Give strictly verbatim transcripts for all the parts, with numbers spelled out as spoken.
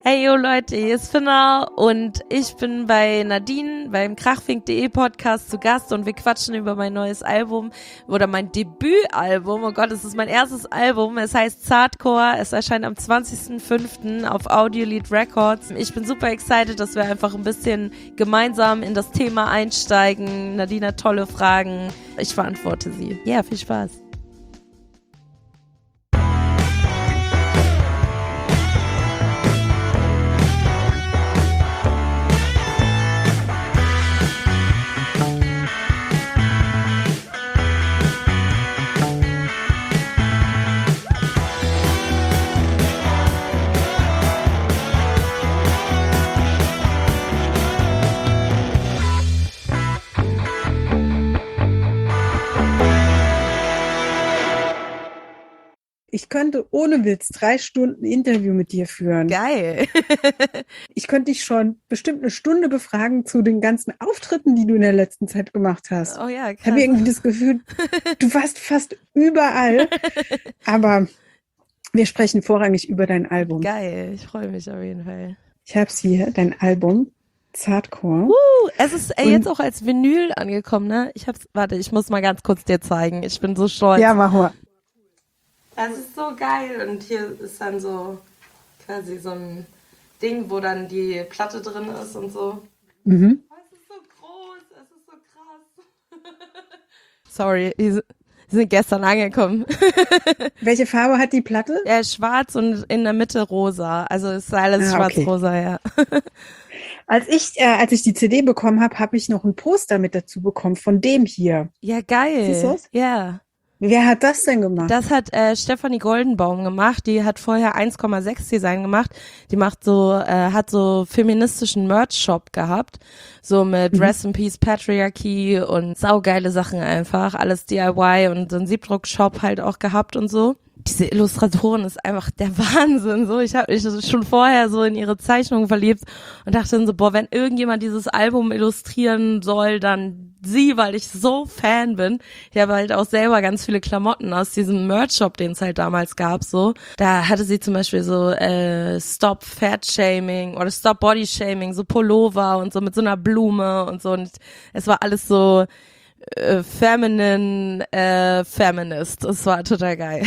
Hey yo Leute, hier ist Finna und ich bin bei Nadine beim krachfink punkt de Podcast zu Gast und wir quatschen über mein neues Album oder mein Debütalbum. Oh Gott, es ist mein erstes Album. Es heißt Zartcore. Es erscheint am zwanzigsten fünften auf Audiolied Records. Ich bin super excited, dass wir einfach ein bisschen gemeinsam in das Thema einsteigen. Nadine hat tolle Fragen. Ich beantworte sie. Ja, yeah, viel Spaß. Ich könnte ohne Witz drei Stunden Interview mit dir führen. Geil. Ich könnte dich schon bestimmt eine Stunde befragen zu den ganzen Auftritten, die du in der letzten Zeit gemacht hast. Oh ja, krass. Ich habe irgendwie das Gefühl, du warst fast überall. Aber wir sprechen vorrangig über dein Album. Geil, ich freue mich auf jeden Fall. Ich habe es hier, dein Album, Zartcore. Uh, es ist ey, jetzt auch als Vinyl angekommen, ne? Ich hab's, warte, ich muss mal ganz kurz dir zeigen. Ich bin so stolz. Ja, mach mal. Das ist so geil und hier ist dann so quasi so ein Ding, wo dann die Platte drin ist und so. Mhm. Es ist so groß, es ist so krass. Sorry, die sind gestern angekommen. Welche Farbe hat die Platte? Ja, schwarz und in der Mitte rosa. Also ist alles Ah, okay. schwarz-rosa, ja. Als ich, äh, als ich die C D bekommen habe, habe ich noch ein Poster mit dazu bekommen von dem hier. Ja, geil. Siehst du das? Ja. Wer hat das denn gemacht? Das hat äh, Stefanie Goldenbaum gemacht. Die hat vorher eins Komma sechs Design gemacht. Die macht so, äh, hat so feministischen Merch-Shop gehabt. So mit Mhm. Rest in Peace Patriarchy und saugeile Sachen einfach. Alles D I Y und so ein Siebdruck-Shop halt auch gehabt und so. Diese Illustratorin ist einfach der Wahnsinn. So, ich habe mich schon vorher so in ihre Zeichnungen verliebt und dachte dann so, boah, wenn irgendjemand dieses Album illustrieren soll, dann sie, weil ich so Fan bin. Ich habe halt auch selber ganz viele Klamotten aus diesem Merch-Shop, den es halt damals gab. So, da hatte sie zum Beispiel so äh, Stop Fat Shaming oder Stop Body Shaming, so Pullover und so mit so einer Blume und so. Und es war alles so Äh, feminine, äh, feminist. Es war total geil.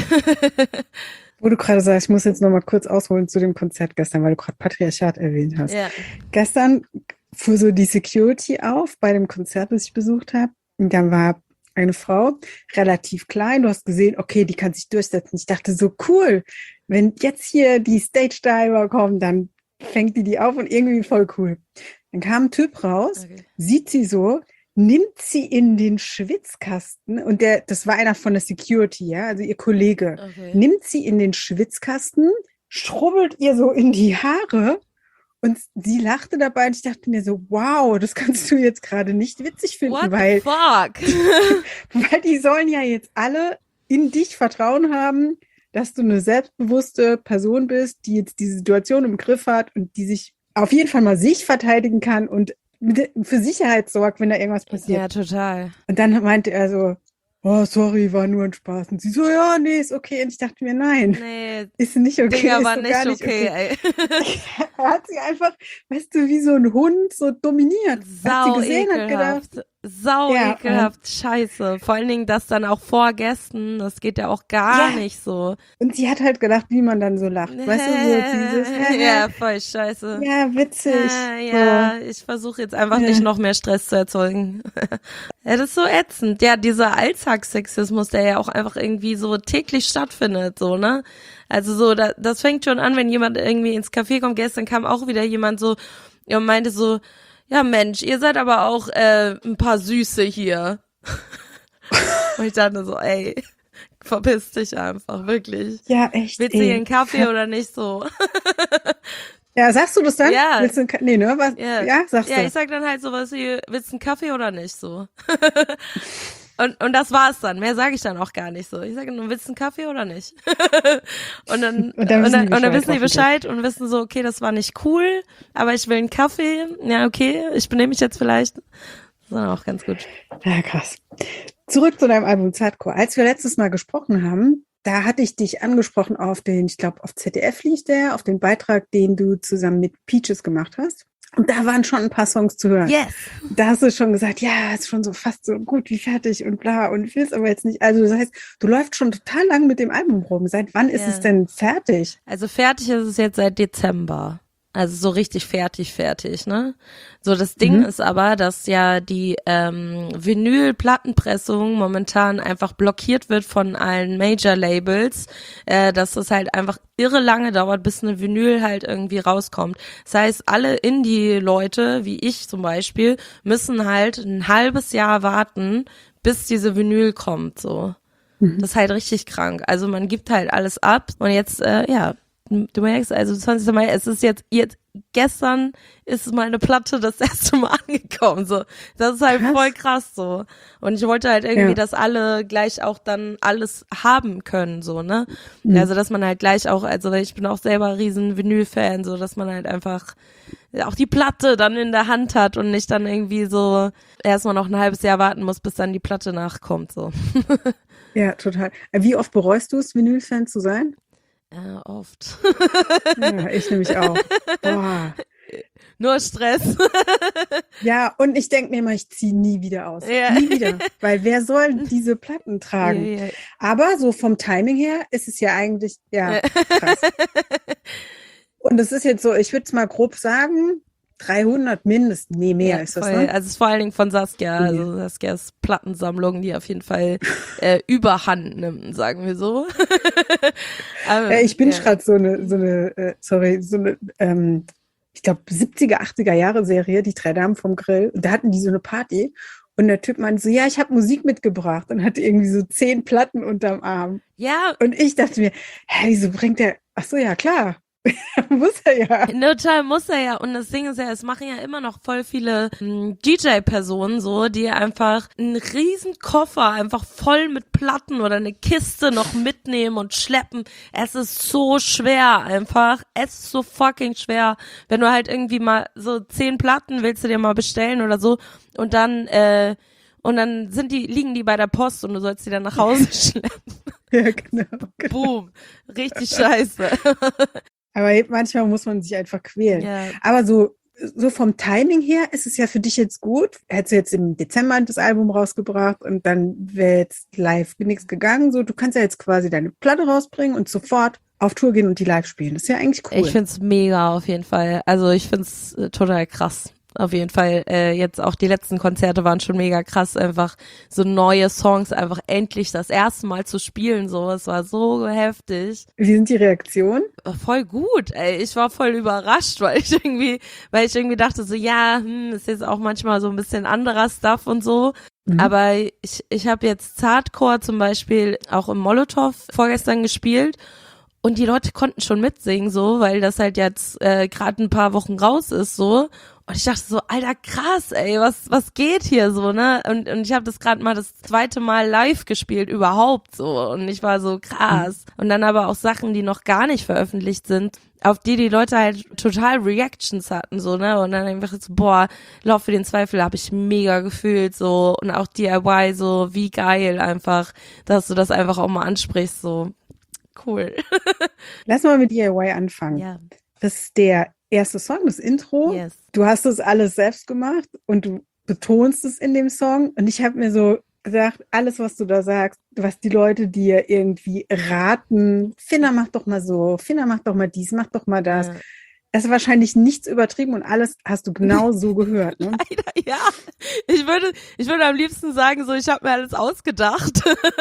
Wo du gerade sagst, ich muss jetzt noch mal kurz ausholen zu dem Konzert gestern, weil du gerade Patriarchat erwähnt hast. Ja. Gestern fuhr so die Security auf bei dem Konzert, das ich besucht habe. Und dann war eine Frau, relativ klein. Du hast gesehen, okay, die kann sich durchsetzen. Ich dachte so, cool, wenn jetzt hier die Stage Diver kommen, dann fängt die die auf und irgendwie voll cool. Dann kam ein Typ raus, Okay. sieht sie so, nimmt sie in den Schwitzkasten und der, das war einer von der Security, ja, also ihr Kollege, Okay. nimmt sie in den Schwitzkasten, schrubbelt ihr so in die Haare und sie lachte dabei und ich dachte mir so, wow, das kannst du jetzt gerade nicht witzig finden, What weil, the fuck? weil die sollen ja jetzt alle in dich Vertrauen haben, dass du eine selbstbewusste Person bist, die jetzt die Situation im Griff hat und die sich auf jeden Fall mal sich verteidigen kann und für Sicherheit sorgt, wenn da irgendwas passiert. Ja, total. Und dann meinte er so, oh, sorry, war nur ein Spaß. Und sie so, ja, nee, ist okay. Und ich dachte mir, nein, Nee, ist nicht okay. Digga, ist war so nicht gar nicht okay, okay. ey. Er hat sie einfach, weißt du, wie so ein Hund so dominiert. Hat sie Sau gesehen, hat gedacht, ekelhaft. Sau Ja, ekelhaft. Scheiße. Vor allen Dingen das dann auch vor Gästen. Das geht ja auch gar Ja. nicht so. und sie hat halt gedacht, wie man dann so lacht. Weißt du, so dieses, Ja, voll scheiße. ja, witzig. Äh, ja, ich versuche jetzt einfach Ja. nicht noch mehr Stress zu erzeugen. Ja, das ist so ätzend. Ja, dieser Alltagssexismus, der ja auch einfach irgendwie so täglich stattfindet, so, ne? Also so, da, das fängt schon an, wenn jemand irgendwie ins Café kommt. Gestern kam auch wieder jemand so und meinte so, ja Mensch, ihr seid aber auch äh, ein paar Süße hier. Und ich dachte so, ey, verpiss dich einfach, wirklich. Ja, echt. Willst du hier ey. einen Kaffee oder nicht so? Ja, sagst du das dann? Ja. Willst du einen Ka- nee, ne? Was? Ja, Ja, sagst ja, du. ich sag dann halt sowas wie, willst du einen Kaffee oder nicht so? und, und das war's dann. Mehr sage ich dann auch gar nicht so. Ich sage nur, willst du einen Kaffee oder nicht? und dann, Und dann und wissen dann, die und dann Bescheid, wissen die hoffentlich. Bescheid und wissen so, okay, das war nicht cool, aber ich will einen Kaffee. Ja, okay, ich benehme mich jetzt vielleicht. Das ist dann auch ganz gut. Ja, krass. Zurück zu deinem Album Zartcore. Als wir letztes Mal gesprochen haben, da hatte ich dich angesprochen auf den, ich glaube, auf Z D F lief der, auf den Beitrag, den du zusammen mit Peaches gemacht hast. Und da waren schon ein paar Songs zu hören. Yes. Da hast du schon gesagt, ja, ist schon so fast so gut wie fertig und bla. Und ich will es aber jetzt nicht. Also das heißt, du läufst schon total lang mit dem Album rum. Seit wann ist Ja. es denn fertig? Also fertig ist es jetzt seit Dezember. Also so richtig fertig, fertig, ne? So, das Ding Mhm. ist aber, dass ja die ähm, Vinyl-Plattenpressung momentan einfach blockiert wird von allen Major-Labels, äh, dass es halt einfach irre lange dauert, bis eine Vinyl halt irgendwie rauskommt. Das heißt, alle Indie-Leute, wie ich zum Beispiel, müssen halt ein halbes Jahr warten, bis diese Vinyl kommt, so. Mhm. Das ist halt richtig krank. Also man gibt halt alles ab und jetzt, äh, ja, du merkst, also zwanzigster Mai, es ist jetzt, jetzt, gestern ist meine Platte das erste Mal angekommen, so. Das ist halt Krass. voll krass, so. Und ich wollte halt irgendwie, Ja. dass alle gleich auch dann alles haben können, so, ne? Mhm. Also, dass man halt gleich auch, also ich bin auch selber riesen Vinyl-Fan, so, dass man halt einfach auch die Platte dann in der Hand hat und nicht dann irgendwie so erstmal noch ein halbes Jahr warten muss, bis dann die Platte nachkommt, so. Ja, total. Wie oft bereust du es, Vinyl-Fan zu sein? Ja, oft. Ja, ich nämlich auch. Boah. Nur Stress. Ja, und ich denke mir immer, ich ziehe nie wieder aus. Ja. Nie wieder. Weil wer soll diese Platten tragen? Ja, ja. Aber so vom Timing her ist es ja eigentlich, ja, krass. Und es ist jetzt so, ich würde es mal grob sagen, dreihundert mindestens, nee, mehr Ja, ist das, voll. ne? Also es ist vor allen Dingen von Saskia, Ja. also Saskias Plattensammlung, die auf jeden Fall äh, Überhand nimmt, sagen wir so. Aber, Äh, ich bin ja. gerade so eine, so eine, äh, sorry, so eine, ähm, ich glaube, siebziger, achtziger Jahre Serie, die drei Damen vom Grill. Und da hatten die so eine Party. Und der Typ meinte so, ja, ich habe Musik mitgebracht und hatte irgendwie so zehn Platten unterm Arm. Ja, Und ich dachte mir, hä, wieso bringt der, ach so, ja, klar. Muss er ja. total muss er ja. Und das Ding ist ja, es machen ja immer noch voll viele m, D J-Personen so, die einfach einen riesen Koffer einfach voll mit Platten oder eine Kiste noch mitnehmen und schleppen. Es ist so schwer einfach. Es ist so fucking schwer. Wenn du halt irgendwie mal so zehn Platten willst du dir mal bestellen oder so und dann, äh, und dann sind die, liegen die bei der Post und du sollst die dann nach Hause schleppen. Ja, genau. Boom. Richtig scheiße. Aber manchmal muss man sich einfach quälen. Ja. Aber so, so vom Timing her ist es ja für dich jetzt gut. Hättest du jetzt im Dezember das Album rausgebracht und dann wäre jetzt live nichts gegangen. So, du kannst ja jetzt quasi deine Platte rausbringen und sofort auf Tour gehen und die live spielen. Das ist ja eigentlich cool. Ich find's mega auf jeden Fall. Also ich find's äh, total krass. Auf jeden Fall. Äh, jetzt auch die letzten Konzerte waren schon mega krass. Einfach so neue Songs einfach endlich das erste Mal zu spielen. So, es war so heftig. Wie sind die Reaktionen? Voll gut, ey. Ich war voll überrascht, weil ich irgendwie, weil ich irgendwie dachte so, ja, hm, ist jetzt auch manchmal so ein bisschen anderer Stuff und so. Mhm. Aber ich, ich habe jetzt Zartcore zum Beispiel auch im Molotow vorgestern gespielt. Und die Leute konnten schon mitsingen, so, weil das halt jetzt äh, gerade ein paar Wochen raus ist, so. Und ich dachte so, Alter, krass, ey, was was geht hier so, ne? Und und ich habe das gerade mal das zweite Mal live gespielt überhaupt so. Und ich war so krass. Und dann aber auch Sachen, die noch gar nicht veröffentlicht sind, auf die die Leute halt total Reactions hatten, so, ne? Und dann einfach so, boah, Lauf für den Zweifel habe ich mega gefühlt, so. Und auch D I Y, so, wie geil einfach, dass du das einfach auch mal ansprichst, so. Cool. Lass mal mit D I Y anfangen. Ja. Das ist der erste Song, das Intro. Yes. Du hast das alles selbst gemacht und du betonst es in dem Song. Und ich habe mir so gedacht, alles, was du da sagst, was die Leute dir irgendwie raten, Finna, mach doch mal so, Finna, mach doch mal dies, mach doch mal das. Ja. Es ist wahrscheinlich nichts übertrieben und alles hast du genau so gehört. Ne? Ja, ich würde, ich würde am liebsten sagen, so, ich habe mir alles ausgedacht.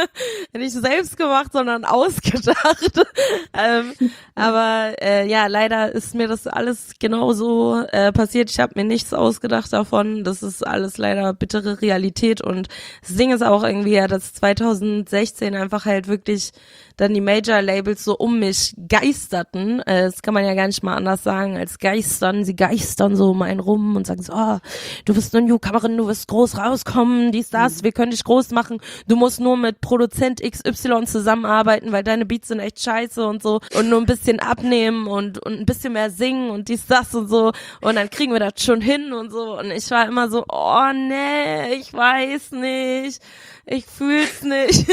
Nicht selbst gemacht, sondern ausgedacht. ähm, aber äh, ja, leider ist mir das alles genau so äh, passiert. Ich habe mir nichts ausgedacht davon. Das ist alles leider bittere Realität. Und das Ding ist auch irgendwie ja, dass zwanzig sechzehn einfach halt wirklich dann die Major-Labels so um mich geisterten. Äh, das kann man ja gar nicht mal anders sagen als geistern. Sie geistern so um einen rum und sagen so, oh, du bist eine Newcomerin, du wirst groß rauskommen, dies, das, wir können dich groß machen. Du musst nur mit Produzent X Y zusammenarbeiten, weil deine Beats sind echt scheiße und so. Und nur ein bisschen abnehmen und, und ein bisschen mehr singen und dies, das und so. Und dann kriegen wir das schon hin und so. Und ich war immer so, oh nee, ich weiß nicht. ich fühl's nicht.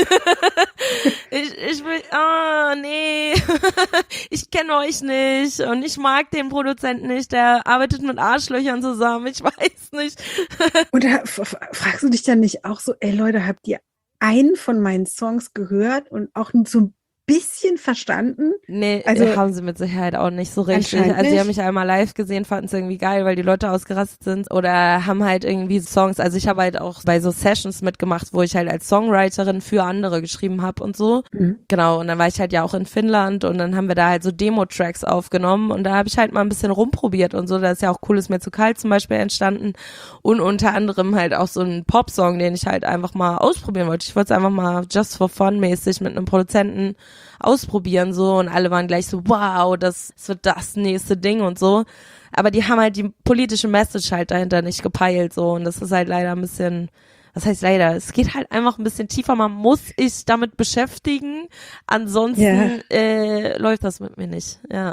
ich, ich will, ah, oh, nee, ich kenne euch nicht und ich mag den Produzenten nicht, der arbeitet mit Arschlöchern zusammen, ich weiß nicht. Und da f- fragst du dich dann nicht auch so, ey Leute, habt ihr einen von meinen Songs gehört und auch so ein bisschen verstanden? Nee, Also, haben sie mit Sicherheit auch nicht so richtig. anscheinend Also sie haben nicht. mich einmal live gesehen, fanden es irgendwie geil, weil die Leute ausgerastet sind oder haben halt irgendwie Songs, also ich habe halt auch bei so Sessions mitgemacht, wo ich halt als Songwriterin für andere geschrieben habe und so. Mhm. Genau, und dann war ich halt ja auch in Finnland und dann haben wir da halt so Demo-Tracks aufgenommen und da habe ich halt mal ein bisschen rumprobiert und so. Da ist ja auch Cooles mir zu kalt zum Beispiel entstanden und unter anderem halt auch so ein Popsong, den ich halt einfach mal ausprobieren wollte. Ich wollte es einfach mal just for fun mäßig mit einem Produzenten ausprobieren so und alle waren gleich so, wow, das, das wird das nächste Ding und so. Aber die haben halt die politische Message halt dahinter nicht gepeilt so und das ist halt leider ein bisschen, was heißt leider, es geht halt einfach ein bisschen tiefer, man muss sich damit beschäftigen, ansonsten Ja. äh, läuft das mit mir nicht, ja.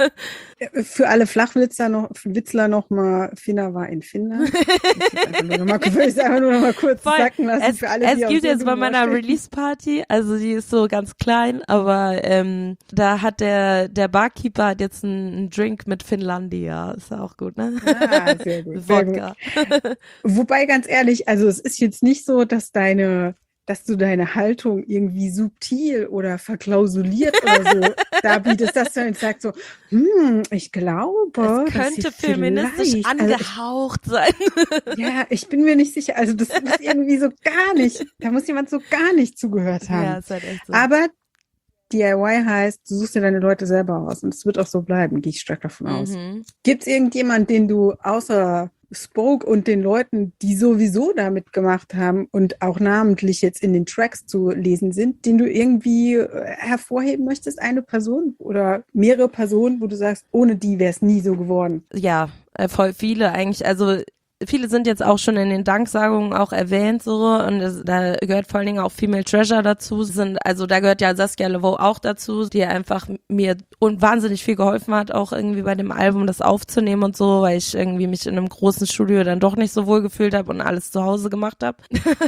Für alle Flachwitzler noch, Witzler noch mal, Finna war in Finnland. Ich will einfach nur noch mal, will ich einfach nur noch mal kurz Voll. sacken lassen Es, für alle, es die gibt auch so jetzt bei meiner verstehen. Release-Party, also die ist so ganz klein, aber ähm, da hat der der Barkeeper hat jetzt einen, einen Drink mit Finlandia, ist ja auch gut, ne? Ah, sehr gut, sehr gut. Wodka. Wobei, ganz ehrlich, also es ist jetzt nicht so, dass deine, dass du deine Haltung irgendwie subtil oder verklausuliert oder so darbietest, dass du jetzt sagst so, hm, ich glaube, Es dass könnte sie feministisch vielleicht, also ich, angehaucht sein. ja, ich bin mir nicht sicher, also das muss irgendwie so gar nicht, da muss jemand so gar nicht zugehört Ja, haben. ist halt echt so. Aber D I Y heißt, du suchst dir deine Leute selber aus und es wird auch so bleiben, gehe ich stark davon aus. Mhm. Gibt es irgendjemanden, den du außer Spoke und den Leuten, die sowieso damit gemacht haben und auch namentlich jetzt in den Tracks zu lesen sind, den du irgendwie äh, hervorheben möchtest? Eine Person oder mehrere Personen, wo du sagst, ohne die wäre es nie so geworden? Ja, äh, voll viele eigentlich, also viele sind jetzt auch schon in den Danksagungen auch erwähnt so und das, da gehört vor allen Dingen auch Female Treasure dazu, sind also da gehört ja Saskia Levo auch dazu, die einfach mir und wahnsinnig viel geholfen hat, auch irgendwie bei dem Album das aufzunehmen und so, weil ich irgendwie mich in einem großen Studio dann doch nicht so wohl gefühlt habe und alles zu Hause gemacht habe.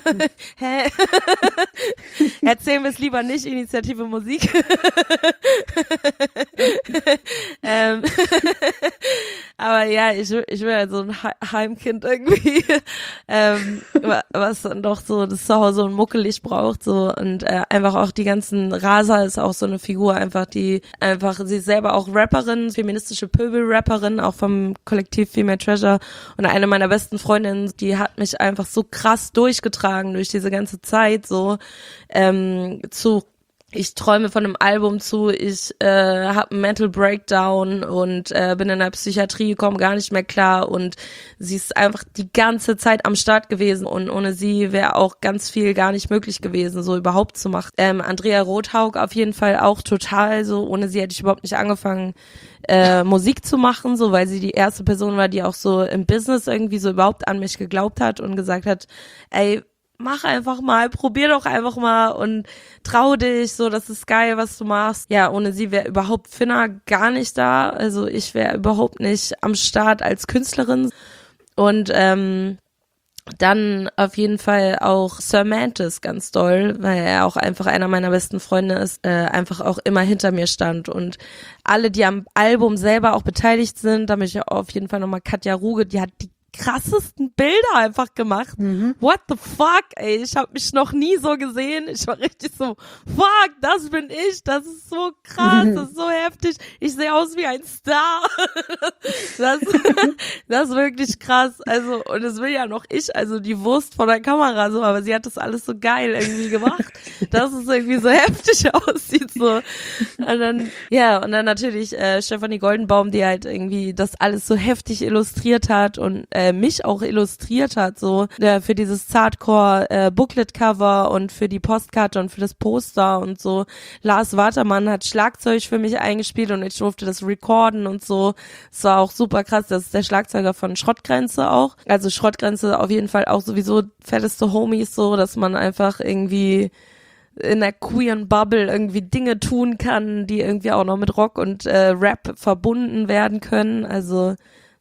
Hä? Erzählen wir es lieber nicht, Initiative Musik. ähm, aber ja, ich, ich will halt so ein Heimkind irgendwie, ähm, was dann doch so das Zuhause und muckelig braucht so und äh, einfach auch die ganzen, Rasa ist auch so eine Figur einfach, die einfach, sie ist selber auch Rapperin, feministische Pöbel-Rapperin, auch vom Kollektiv Female Treasure und eine meiner besten Freundinnen, die hat mich einfach so krass durchgetragen durch diese ganze Zeit so ähm, zu ich träume von einem Album zu, ich äh, habe einen Mental Breakdown und äh, bin in der Psychiatrie, komme gar nicht mehr klar und sie ist einfach die ganze Zeit am Start gewesen und ohne sie wäre auch ganz viel gar nicht möglich gewesen, so überhaupt zu machen. Ähm, Andrea Rothaug auf jeden Fall auch total so, ohne sie hätte ich überhaupt nicht angefangen, äh, Musik zu machen, so weil sie die erste Person war, die auch so im Business irgendwie so überhaupt an mich geglaubt hat und gesagt hat, ey, mach einfach mal, probier doch einfach mal und trau dich, so, das ist geil, was du machst. Ja, ohne sie wäre überhaupt Finna gar nicht da, also ich wäre überhaupt nicht am Start als Künstlerin und ähm, dann auf jeden Fall auch Sir Mantis ganz doll, weil er auch einfach einer meiner besten Freunde ist, äh, einfach auch immer hinter mir stand und alle, die am Album selber auch beteiligt sind, da möchte ich auf jeden Fall nochmal Katja Ruge, die hat die krassesten Bilder einfach gemacht. Mhm. What the fuck, ey, ich habe mich noch nie so gesehen. Ich war richtig so, fuck, das bin ich, das ist so krass, das ist so heftig. Ich sehe aus wie ein Star. das, das ist wirklich krass. Also, und es will ja noch ich, also die Wurst vor der Kamera so, aber sie hat das alles so geil irgendwie gemacht, dass es irgendwie so heftig aussieht so. Und dann, ja, und dann natürlich äh, Stefanie Goldenbaum, die halt irgendwie das alles so heftig illustriert hat und äh, mich auch illustriert hat, so äh, für dieses Zartcore äh, Booklet-Cover und für die Postkarte und für das Poster und so. Lars Watermann hat Schlagzeug für mich eingespielt und ich durfte das recorden und so. Es war auch super krass, das ist der Schlagzeuger von Schrottgrenze auch. Also Schrottgrenze auf jeden Fall auch sowieso fetteste Homies, so, dass man einfach irgendwie in der queeren Bubble irgendwie Dinge tun kann, die irgendwie auch noch mit Rock und äh, Rap verbunden werden können. Also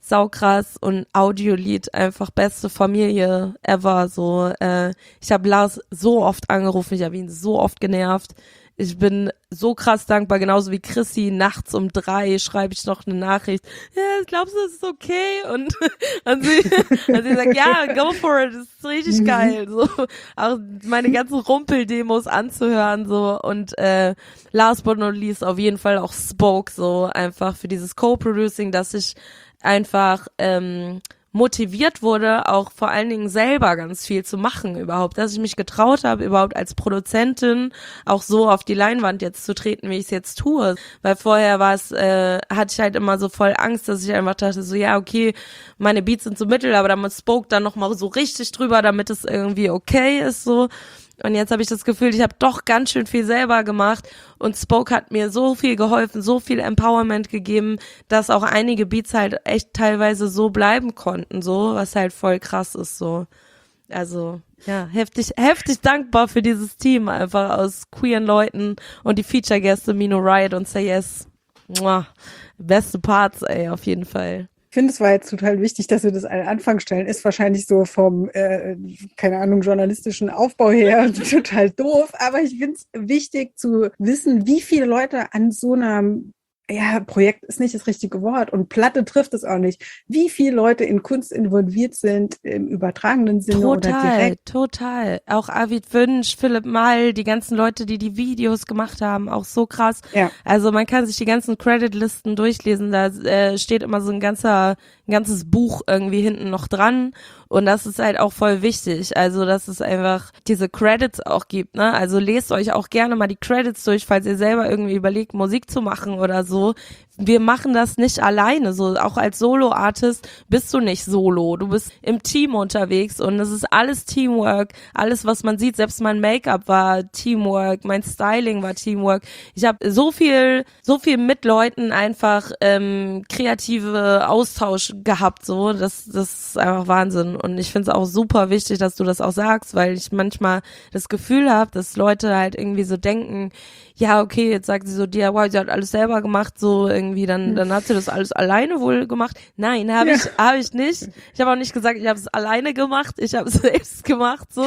saukrass und Audiolied einfach beste Familie ever, so, äh, ich habe Lars so oft angerufen, ich habe ihn so oft genervt. Ich bin so krass dankbar, genauso wie Chrissy, nachts um drei schreibe ich noch eine Nachricht, ja, glaubst du, das ist okay? Und, und, sie, und sie sagt, ja, go for it, das ist richtig Mhm. geil, so, auch meine ganzen Rumpeldemos anzuhören, so, und, äh, last but not least auf jeden Fall auch Spoke, so, einfach für dieses Co-Producing, dass ich einfach, ähm, motiviert wurde, auch vor allen Dingen selber ganz viel zu machen überhaupt, dass ich mich getraut habe, überhaupt als Produzentin auch so auf die Leinwand jetzt zu treten, wie ich es jetzt tue, weil vorher war es, äh, hatte ich halt immer so voll Angst, dass ich einfach dachte so, ja, okay, meine Beats sind so mittel, aber da muss Spoke dann nochmal so richtig drüber, damit es irgendwie okay ist, so. Und jetzt habe ich das Gefühl, ich habe doch ganz schön viel selber gemacht und Spoke hat mir so viel geholfen, so viel Empowerment gegeben, dass auch einige Beats halt echt teilweise so bleiben konnten, so, was halt voll krass ist, so. Also, ja, heftig, heftig dankbar für dieses Team einfach aus queeren Leuten und die Feature-Gäste Mino Riot und Say Yes. Muah. Beste Parts, ey, auf jeden Fall. Ich finde, es war jetzt total wichtig, dass wir das an den Anfang stellen. Ist wahrscheinlich so vom, äh, keine Ahnung, journalistischen Aufbau her total doof. Aber ich finde es wichtig zu wissen, wie viele Leute an so einem, ja, Projekt ist nicht das richtige Wort und Platte trifft es auch nicht. Wie viele Leute in Kunst involviert sind im übertragenen Sinne Total, oder direkt. total. Auch Arvid Wünsch, Philipp Mall, die ganzen Leute, die die Videos gemacht haben, auch so krass. Ja. Also man kann sich die ganzen Credit-Listen durchlesen, da äh, steht immer so ein ganzer, ein ganzes Buch irgendwie hinten noch dran. Und das ist halt auch voll wichtig, also dass es einfach diese Credits auch gibt, ne? Also lest euch auch gerne mal die Credits durch, falls ihr selber irgendwie überlegt, Musik zu machen oder so. Wir machen das nicht alleine, so auch als Solo-Artist bist du nicht solo, du bist im Team unterwegs und es ist alles Teamwork, alles was man sieht, selbst mein Make-up war Teamwork, mein Styling war Teamwork. Ich habe so viel, so viel mit Leuten einfach ähm, kreative Austausch gehabt, so, das, das ist einfach Wahnsinn und ich finde es auch super wichtig, dass du das auch sagst, weil ich manchmal das Gefühl habe, dass Leute halt irgendwie so denken, ja, okay, jetzt sagt sie so, D I Y, sie hat alles selber gemacht, so irgendwie, dann dann hat sie das alles alleine wohl gemacht. Nein, habe Ja. ich habe ich nicht. Ich habe auch nicht gesagt, ich habe es alleine gemacht, ich habe es selbst gemacht, so.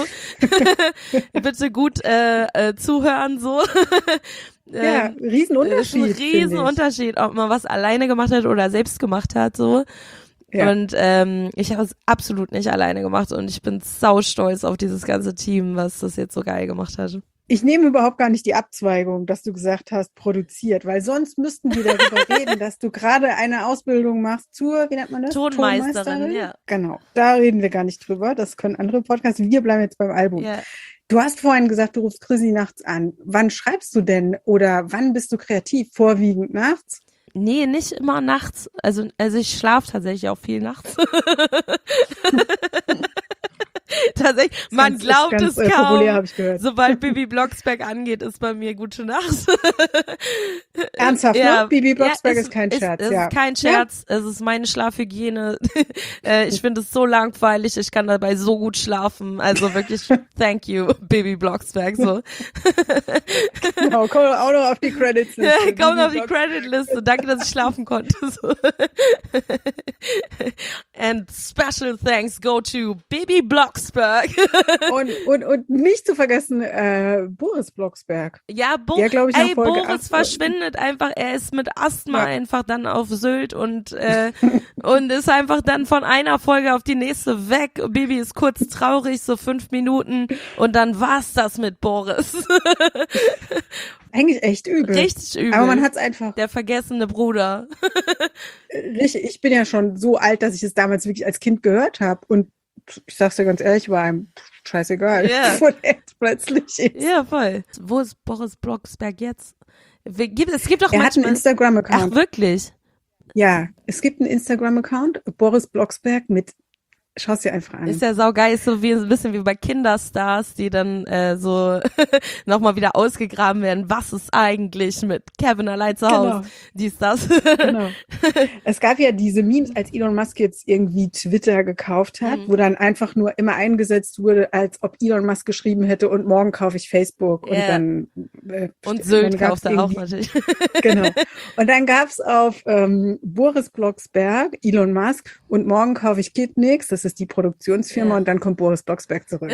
Bitte gut äh, äh, zuhören, so. Ja, Ähm, Riesenunterschied. ist ein Riesenunterschied, ob man was alleine gemacht hat oder selbst gemacht hat, so. Ja. Und ähm, ich habe es absolut nicht alleine gemacht und ich bin saustolz auf dieses ganze Team, was das jetzt so geil gemacht hat. Ich nehme überhaupt gar nicht die Abzweigung, dass du gesagt hast, produziert, weil sonst müssten wir darüber reden, dass du gerade eine Ausbildung machst zur, wie nennt man das? Tonmeisterin, ja. Genau, da reden wir gar nicht drüber. Das können andere Podcasts. Wir bleiben jetzt beim Album. Ja. Du hast vorhin gesagt, du rufst Chrissy nachts an. Wann schreibst du denn oder wann bist du kreativ? Vorwiegend nachts? Nee, nicht immer nachts. Also, also ich schlafe tatsächlich auch viel nachts. Tatsächlich, man Das ist glaubt ganz, es äh, kaum. populär, habe ich gehört. Sobald Bibi Blocksberg angeht, ist bei mir gute Nacht. Ernsthaft, Ja. ne? Bibi Blocksberg Ja, ist kein ist, Scherz, es ja. ist kein Scherz, es ist meine Schlafhygiene. Äh, ich finde es so langweilig, ich kann dabei so gut schlafen. Also wirklich, thank you, Bibi Blocksberg. So. Genau, komm auch noch auf die Credits. Ja, komm auf die Credit-Liste. Danke, dass ich schlafen konnte. So. And special thanks go to Bibi Blocksberg. Und, und, und nicht zu vergessen, äh, Boris Blocksberg. Ja, Bo Der, glaub ich, nach ey, Folge Boris acht verschwindet einfach. Er ist mit Asthma Ja. einfach dann auf Sylt und äh, und ist einfach dann von einer Folge auf die nächste weg. Bibi ist kurz traurig, so fünf Minuten und dann war's das mit Boris. Eigentlich echt übel. Richtig übel. Aber man hat's einfach, Der vergessene Bruder. richtig, ich bin ja schon so alt, dass ich es damals wirklich als Kind gehört habe und ich sag's dir ganz ehrlich, war einem scheißegal, Ja. wo der jetzt plötzlich ist. Ja, voll. Wo ist Boris Blocksberg jetzt? Wir- gibt- Es gibt doch Er hat einen manchmal... Ach, Instagram-Account. wirklich? Ja, es gibt einen Instagram-Account, Boris Blocksberg mit schau's dir einfach an. Ist ja saugeil, ist so wie ein bisschen wie bei Kinderstars, die dann äh, so nochmal wieder ausgegraben werden. Was ist eigentlich mit Kevin allein zu Hause? Genau. Dies, das. Genau. Es gab ja diese Memes, als Elon Musk jetzt irgendwie Twitter gekauft hat, Mhm. wo dann einfach nur immer eingesetzt wurde, als ob Elon Musk geschrieben hätte und morgen kaufe ich Facebook. Ja. Und dann äh, Und dann Sylt gab's kauft er auch irgendwie- natürlich. Genau. Und dann gab's auf ähm, Boris Blocksberg, Elon Musk, und morgen kaufe ich Kidnix, das ist die Produktionsfirma, Ja. und dann kommt Boris Blocksberg zurück.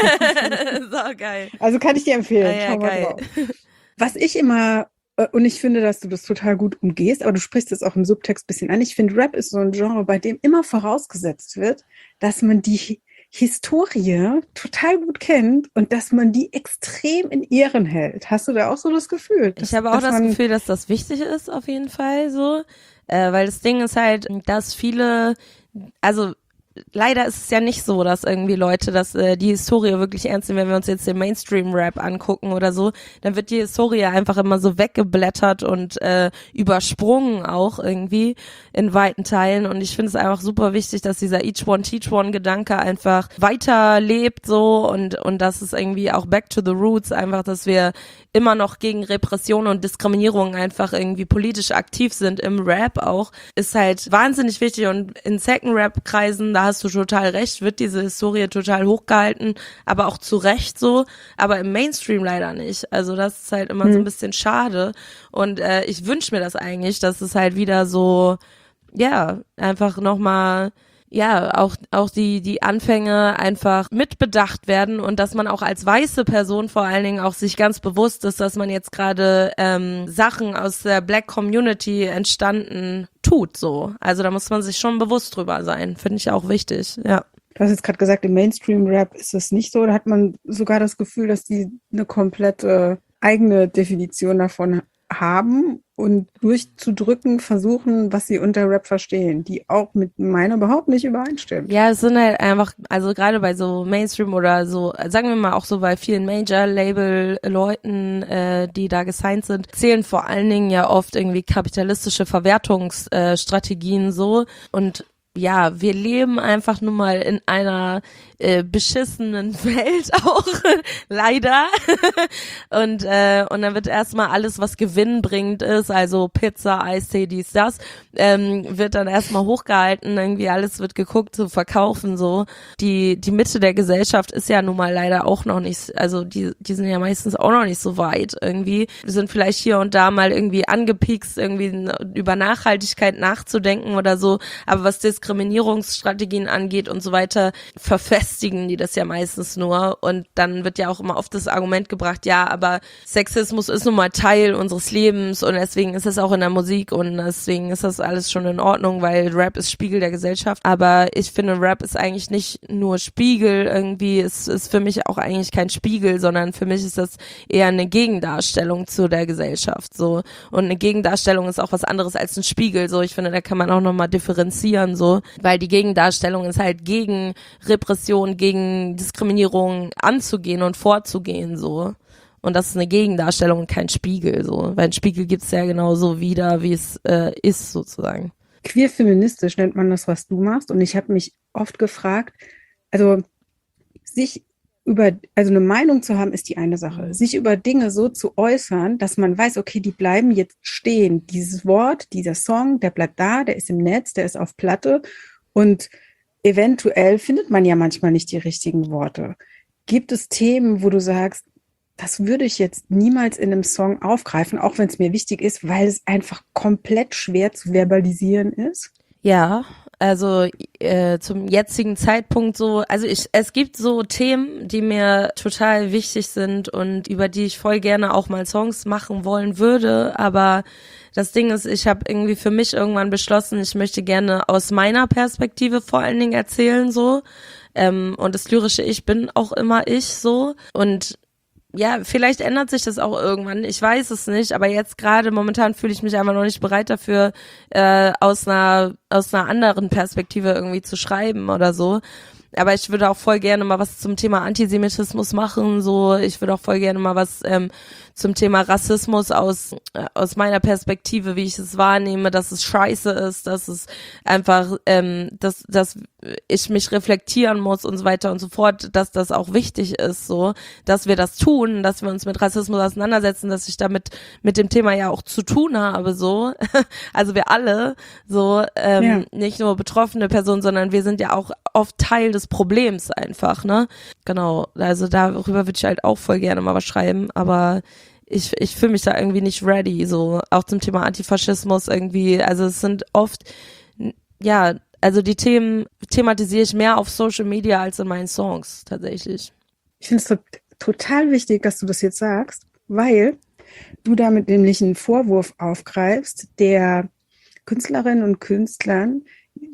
Saugeil. Also kann ich dir empfehlen. Ah, ja, Schau mal geil. drauf. Was ich immer, äh, und ich finde, dass du das total gut umgehst, aber du sprichst es auch im Subtext ein bisschen an. Ich finde, Rap ist so ein Genre, bei dem immer vorausgesetzt wird, dass man die Hi- Historie total gut kennt und dass man die extrem in Ehren hält. Hast du da auch so das Gefühl? Dass, Ich habe auch dass das man, Gefühl, dass das wichtig ist, auf jeden Fall so. Äh, weil das Ding ist halt, dass viele, also leider ist es ja nicht so, dass irgendwie Leute das, äh, die Historie wirklich ernst nehmen. Wenn wir uns jetzt den Mainstream-Rap angucken oder so, dann wird die Historie einfach immer so weggeblättert und äh, übersprungen auch irgendwie in weiten Teilen. Und ich finde es einfach super wichtig, dass dieser Each One Teach One Gedanke einfach weiterlebt so und und dass es irgendwie auch back to the roots einfach, dass wir immer noch gegen Repression und Diskriminierung einfach irgendwie politisch aktiv sind im Rap auch, ist halt wahnsinnig wichtig. Und in Second-Rap-Kreisen, da hast du total recht, wird diese Historie total hochgehalten, aber auch zu Recht so, aber im Mainstream leider nicht. Also das ist halt immer so ein bisschen schade und äh, ich wünsche mir das eigentlich, dass es halt wieder so, ja, einfach nochmal, ja, auch auch die die Anfänge einfach mitbedacht werden und dass man auch als weiße Person vor allen Dingen auch sich ganz bewusst ist, dass man jetzt gerade ähm, Sachen aus der Black Community entstanden tut, so. Also da muss man sich schon bewusst drüber sein, finde ich auch wichtig, ja. du hast jetzt gerade gesagt, im Mainstream-Rap ist es nicht so. Da hat man sogar das Gefühl, dass die eine komplette eigene Definition davon haben und durchzudrücken versuchen, was sie unter Rap verstehen, die auch mit meiner überhaupt nicht übereinstimmt. Ja, es sind halt einfach, also gerade bei so Mainstream oder so, sagen wir mal auch so bei vielen Major-Label-Leuten, äh, die da gesigned sind, zählen vor allen Dingen ja oft irgendwie kapitalistische Verwertungsstrategien so und ja, wir leben einfach nun mal in einer äh, beschissenen Welt auch, leider. und äh, und dann wird erstmal alles, was gewinnbringend ist, also Pizza, Eistee, dies, das, ähm, wird dann erstmal hochgehalten, irgendwie alles wird geguckt zu verkaufen, so. Die die Mitte der Gesellschaft ist ja nun mal leider auch noch nicht, also die die sind ja meistens auch noch nicht so weit irgendwie. Wir sind vielleicht hier und da mal irgendwie angepiekst, irgendwie über Nachhaltigkeit nachzudenken oder so, aber was Diskriminierungsstrategien angeht und so weiter, verfestigen die das ja meistens nur und dann wird ja auch immer oft das Argument gebracht, ja, aber Sexismus ist nun mal Teil unseres Lebens und deswegen ist es auch in der Musik und deswegen ist das alles schon in Ordnung, weil Rap ist Spiegel der Gesellschaft, aber ich finde, Rap ist eigentlich nicht nur Spiegel irgendwie, es ist für mich auch eigentlich kein Spiegel, sondern für mich ist das eher eine Gegendarstellung zu der Gesellschaft, so, und eine Gegendarstellung ist auch was anderes als ein Spiegel, so, ich finde, da kann man auch nochmal differenzieren, so, weil die Gegendarstellung ist halt gegen Repression, gegen Diskriminierung anzugehen und vorzugehen, so. Und das ist eine Gegendarstellung und kein Spiegel, so. Weil ein Spiegel gibt's ja genauso wieder, wie es äh, ist, sozusagen. Queer-feministisch nennt man das, was du machst. Und ich habe mich oft gefragt, also sich über, also eine Meinung zu haben, ist die eine Sache. Sich über Dinge so zu äußern, dass man weiß, okay, die bleiben jetzt stehen. Dieses Wort, dieser Song, der bleibt da, der ist im Netz, der ist auf Platte und eventuell findet man ja manchmal nicht die richtigen Worte. Gibt es Themen, wo du sagst, das würde ich jetzt niemals in einem Song aufgreifen, auch wenn es mir wichtig ist, weil es einfach komplett schwer zu verbalisieren ist? Ja, also äh, zum jetzigen Zeitpunkt so, also ich, es gibt so Themen, die mir total wichtig sind und über die ich voll gerne auch mal Songs machen wollen würde, aber das Ding ist, ich habe irgendwie für mich irgendwann beschlossen, ich möchte gerne aus meiner Perspektive vor allen Dingen erzählen so, ähm, und das lyrische Ich bin auch immer ich so und ja, vielleicht ändert sich das auch irgendwann. Ich weiß es nicht, aber jetzt gerade momentan fühle ich mich einfach noch nicht bereit dafür, äh, aus einer aus einer anderen Perspektive irgendwie zu schreiben oder so. Aber ich würde auch voll gerne mal was zum Thema Antisemitismus machen, so. Ich würde auch voll gerne mal was ähm, zum Thema Rassismus aus äh, aus meiner Perspektive, wie ich es wahrnehme, dass es scheiße ist, dass es einfach, ähm, dass dass ich mich reflektieren muss und so weiter und so fort, dass das auch wichtig ist, so, dass wir das tun, dass wir uns mit Rassismus auseinandersetzen, dass ich damit mit dem Thema ja auch zu tun habe, so, also wir alle, so, ähm, ja. Nicht nur betroffene Personen, sondern wir sind ja auch oft Teil des Problems einfach, ne? Genau, also darüber würde ich halt auch voll gerne mal was schreiben, aber ich ich fühle mich da irgendwie nicht ready, so, auch zum Thema Antifaschismus irgendwie, also es sind oft, ja, also die Themen thematisiere ich mehr auf Social Media als in meinen Songs, tatsächlich. Ich finde es to- total wichtig, dass du das jetzt sagst, weil du damit nämlich einen Vorwurf aufgreifst, der Künstlerinnen und Künstlern,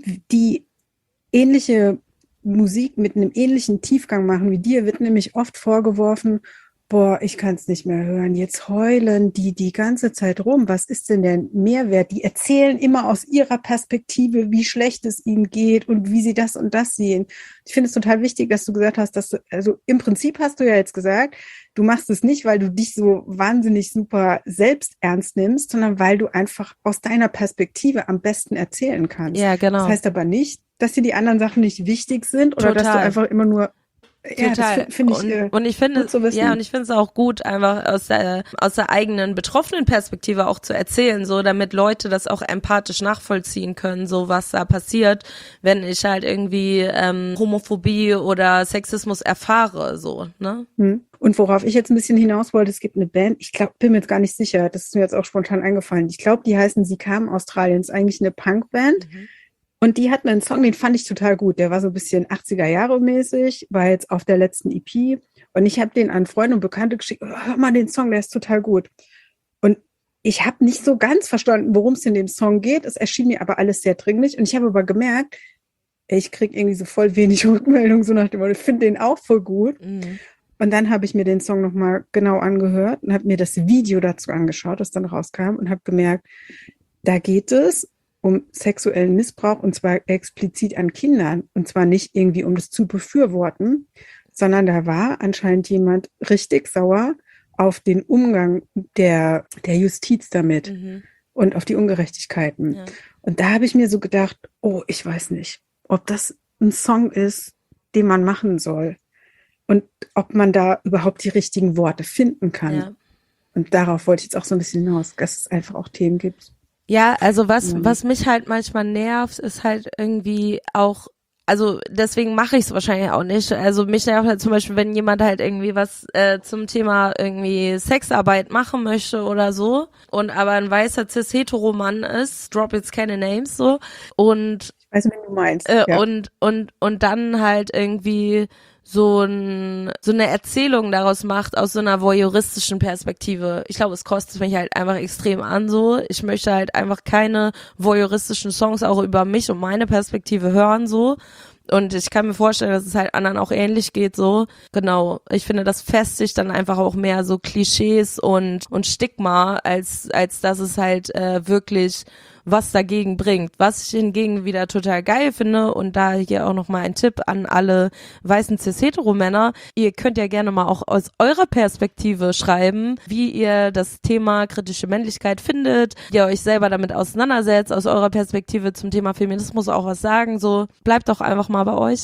die ähnliche Musik mit einem ähnlichen Tiefgang machen wie dir, wird nämlich oft vorgeworfen, boah, ich kann es nicht mehr hören, jetzt heulen die die ganze Zeit rum, was ist denn der Mehrwert? Die erzählen immer aus ihrer Perspektive, wie schlecht es ihnen geht und wie sie das und das sehen. Ich finde es total wichtig, dass du gesagt hast, dass du, also im Prinzip hast du ja jetzt gesagt, du machst es nicht, weil du dich so wahnsinnig super selbst ernst nimmst, sondern weil du einfach aus deiner Perspektive am besten erzählen kannst. Ja, genau. Das heißt aber nicht, dass dir die anderen Sachen nicht wichtig sind oder Total. dass du einfach immer nur Ja, Total. das finde ich und, äh, und ich finde, gut zu wissen. ja, und ich finde es auch gut, einfach aus der aus der eigenen betroffenen Perspektive auch zu erzählen, so, damit Leute das auch empathisch nachvollziehen können, so was da passiert, wenn ich halt irgendwie ähm, Homophobie oder Sexismus erfahre, so, ne? Hm. Und worauf ich jetzt ein bisschen hinaus wollte, es gibt eine Band, ich glaube, bin mir jetzt gar nicht sicher, das ist mir jetzt auch spontan eingefallen. Ich glaube, die heißen Sie kamen Australien, ist eigentlich eine Punkband. Mhm. Und die hatten einen Song, den fand ich total gut. Der war so ein bisschen achtziger Jahre mäßig, war jetzt auf der letzten E P. Und ich habe den an Freunde und Bekannte geschickt, oh, hör mal den Song, der ist total gut. Und ich habe nicht so ganz verstanden, worum es in dem Song geht. Es erschien mir aber alles sehr dringlich. Und ich habe aber gemerkt, ich kriege irgendwie so voll wenig Rückmeldung, so nach dem Motto, ich finde den auch voll gut. Mhm. Und dann habe ich mir den Song nochmal genau angehört und habe mir das Video dazu angeschaut, das dann rauskam und habe gemerkt, da geht es um sexuellen Missbrauch und zwar explizit an Kindern und zwar nicht irgendwie um das zu befürworten, sondern da war anscheinend jemand richtig sauer auf den Umgang der, der Justiz damit mhm. und auf die Ungerechtigkeiten. Ja. Und da habe ich mir so gedacht, oh, ich weiß nicht, ob das ein Song ist, den man machen soll und ob man da überhaupt die richtigen Worte finden kann. Ja. Und darauf wollte ich jetzt auch so ein bisschen hinaus, dass es einfach auch Themen gibt. Ja, also was was mich halt manchmal nervt, ist halt irgendwie auch, also deswegen mache ich es wahrscheinlich auch nicht. Also mich nervt halt zum Beispiel, wenn jemand halt irgendwie was äh, zum Thema irgendwie Sexarbeit machen möchte oder so und aber ein weißer cis-hetero-Mann ist, drop jetzt keine Names so und ich weiß nicht, wie du meinst. Äh, ja. und und und dann halt irgendwie so ein so eine Erzählung daraus macht aus so einer voyeuristischen Perspektive. Ich glaube, es kostet mich halt einfach extrem an so. Ich möchte halt einfach keine voyeuristischen Songs auch über mich und meine Perspektive hören so. Und ich kann mir vorstellen, dass es halt anderen auch ähnlich geht so. Genau. Ich finde, das festigt dann einfach auch mehr so Klischees und und Stigma, als als dass es halt äh, wirklich was dagegen bringt. Was ich hingegen wieder total geil finde, und da hier auch nochmal ein Tipp an alle weißen cis-hetero-Männer, ihr könnt ja gerne mal auch aus eurer Perspektive schreiben, wie ihr das Thema kritische Männlichkeit findet, wie ihr euch selber damit auseinandersetzt, aus eurer Perspektive zum Thema Feminismus auch was sagen, so bleibt doch einfach mal bei euch.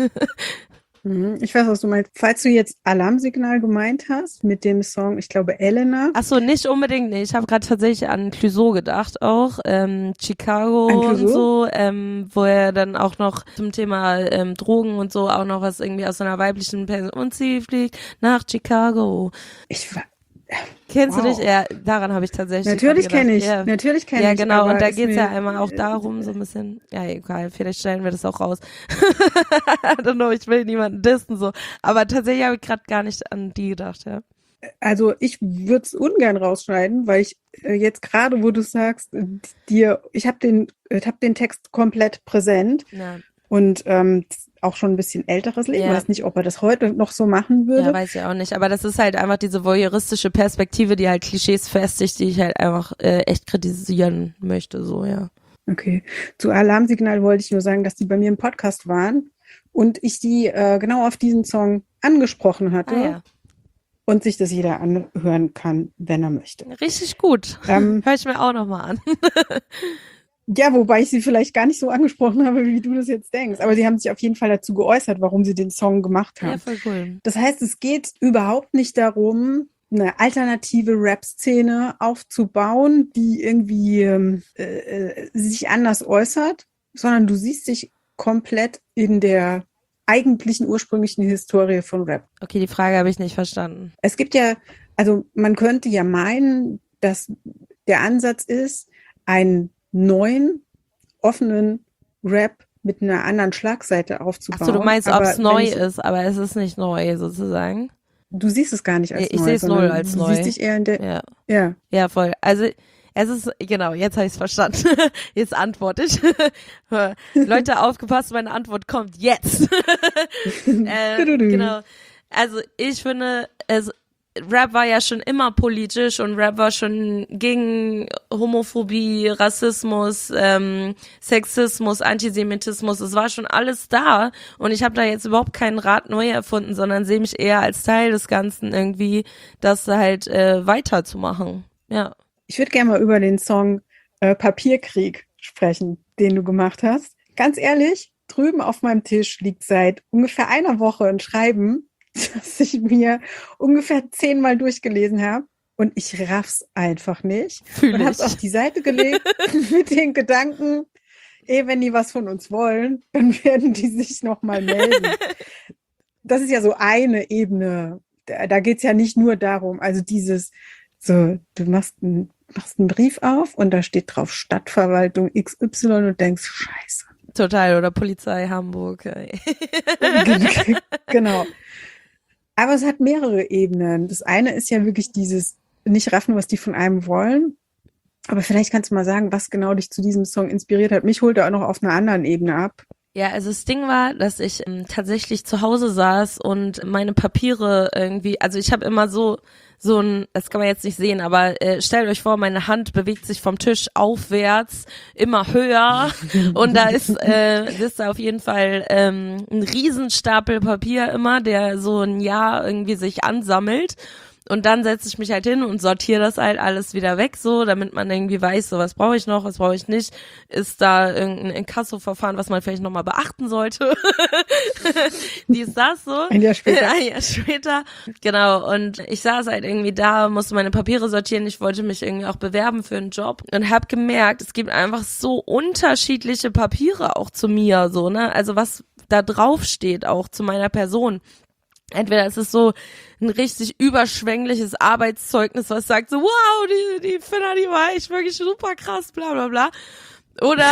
Ich weiß, was du meinst. Falls du jetzt Alarmsignal gemeint hast mit dem Song, ich glaube, Elena. Ach so, nicht unbedingt, nee. Ich habe gerade tatsächlich an Clouseau gedacht auch, ähm, Chicago und so, ähm, wo er dann auch noch zum Thema ähm, Drogen und so auch noch was irgendwie aus so einer weiblichen Person, und sie fliegt nach Chicago. Ich war Kennst wow. du dich? Ja, daran habe ich tatsächlich Natürlich kenne ich, ja. natürlich kenne ja, ich. Ja, genau, und da geht's ja einmal auch darum, so ein bisschen, ja, egal, vielleicht stellen wir das auch raus. I don't know, ich will niemanden dissen, so. Aber tatsächlich habe ich gerade gar nicht an die gedacht, ja. Also ich würde es ungern rausschneiden, weil ich äh, jetzt gerade, wo du sagst, dir, ich habe den, ich habe den Text komplett präsent. Ja. Und ähm, auch schon ein bisschen älteres Leben. Ich ja. weiß nicht, ob er das heute noch so machen würde. Ja, weiß ich auch nicht. Aber das ist halt einfach diese voyeuristische Perspektive, die halt Klischees festigt, die ich halt einfach äh, echt kritisieren möchte, so, ja. Okay. Zu Alarmsignal wollte ich nur sagen, dass die bei mir im Podcast waren und ich die äh, genau auf diesen Song angesprochen hatte. Ah, ja. und sich das jeder anhören kann, wenn er möchte. Richtig gut. Ähm, Hör ich mir auch nochmal an. Ja, wobei ich sie vielleicht gar nicht so angesprochen habe, wie du das jetzt denkst. Aber sie haben sich auf jeden Fall dazu geäußert, warum sie den Song gemacht haben. Ja, voll cool. Das heißt, es geht überhaupt nicht darum, eine alternative Rap-Szene aufzubauen, die irgendwie ähm, äh, sich anders äußert, sondern du siehst dich komplett in der eigentlichen ursprünglichen Historie von Rap. Okay, die Frage habe ich nicht verstanden. Es gibt ja, also man könnte ja meinen, dass der Ansatz ist, einen neuen, offenen Rap mit einer anderen Schlagseite aufzubauen. Ach so, du meinst, ob es neu ich, ist, aber es ist nicht neu sozusagen. Du siehst es gar nicht als ich neu. Ich sehe es null als du neu. Du siehst dich eher in der... Ja, ja. ja voll. Also es ist, genau, jetzt habe ich es verstanden. Jetzt antworte ich. Leute, aufgepasst, meine Antwort kommt jetzt. äh, genau. Also ich finde, es Rap war ja schon immer politisch und Rap war schon gegen Homophobie, Rassismus, ähm, Sexismus, Antisemitismus. Es war schon alles da und ich habe da jetzt überhaupt kein Rad neu erfunden, sondern sehe mich eher als Teil des Ganzen irgendwie, das halt äh, weiterzumachen. Ja. Ich würde gerne mal über den Song äh, Papierkrieg sprechen, den du gemacht hast. Ganz ehrlich, drüben auf meinem Tisch liegt seit ungefähr einer Woche ein Schreiben, das ich mir ungefähr zehnmal durchgelesen habe und ich raff's einfach nicht. Fühl und hab's auf die Seite gelegt mit den Gedanken, eh, wenn die was von uns wollen, dann werden die sich nochmal melden. Das ist ja so eine Ebene. Da, da geht's ja nicht nur darum, also dieses, so, du machst, ein, machst einen Brief auf und da steht drauf Stadtverwaltung X Y und denkst, scheiße. Total, oder Polizei Hamburg. Genau. Aber es hat mehrere Ebenen. Das eine ist ja wirklich dieses nicht raffen, was die von einem wollen. Aber vielleicht kannst du mal sagen, was genau dich zu diesem Song inspiriert hat. Mich holt er auch noch auf einer anderen Ebene ab. Ja, also das Ding war, dass ich ähm, tatsächlich zu Hause saß und meine Papiere irgendwie, also ich habe immer so so ein, das kann man jetzt nicht sehen, aber äh, stellt euch vor, meine Hand bewegt sich vom Tisch aufwärts immer höher und da ist äh, das ist auf jeden Fall ähm, ein Riesenstapel Papier immer, der so ein Jahr irgendwie sich ansammelt. Und dann setze ich mich halt hin und sortiere das halt alles wieder weg, so, damit man irgendwie weiß, so, was brauche ich noch, was brauche ich nicht. Ist da irgendein Inkasso-Verfahren, was man vielleicht nochmal beachten sollte? Die ist das so. Ein Jahr später. Ein Jahr später. Genau. Und ich saß halt irgendwie da, musste meine Papiere sortieren. Ich wollte mich irgendwie auch bewerben für einen Job und habe gemerkt, es gibt einfach so unterschiedliche Papiere auch zu mir, so, ne? Also was da drauf steht, auch zu meiner Person. Entweder es ist so ein richtig überschwängliches Arbeitszeugnis, was sagt so, wow, die, die Finna, die war echt wirklich super krass, bla bla bla. Oder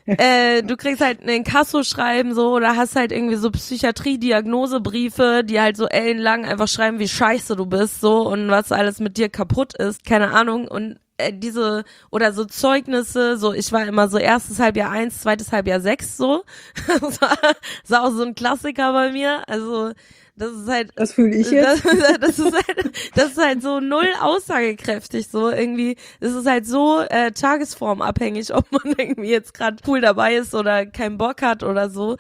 äh, du kriegst halt ein Inkasso-Schreiben so oder hast halt irgendwie so Psychiatrie-Diagnosebriefe, die halt so ellenlang einfach schreiben, wie scheiße du bist so und was alles mit dir kaputt ist, keine Ahnung. Und äh, diese, oder so Zeugnisse, so ich war immer so erstes Halbjahr eins, zweites Halbjahr sechs so. Das war, das war auch so ein Klassiker bei mir, also das ist halt, das fühle ich jetzt. Das, das ist halt, das ist halt so null aussagekräftig, so irgendwie. Es ist halt so äh, tagesformabhängig, ob man irgendwie jetzt gerade cool dabei ist oder keinen Bock hat oder so.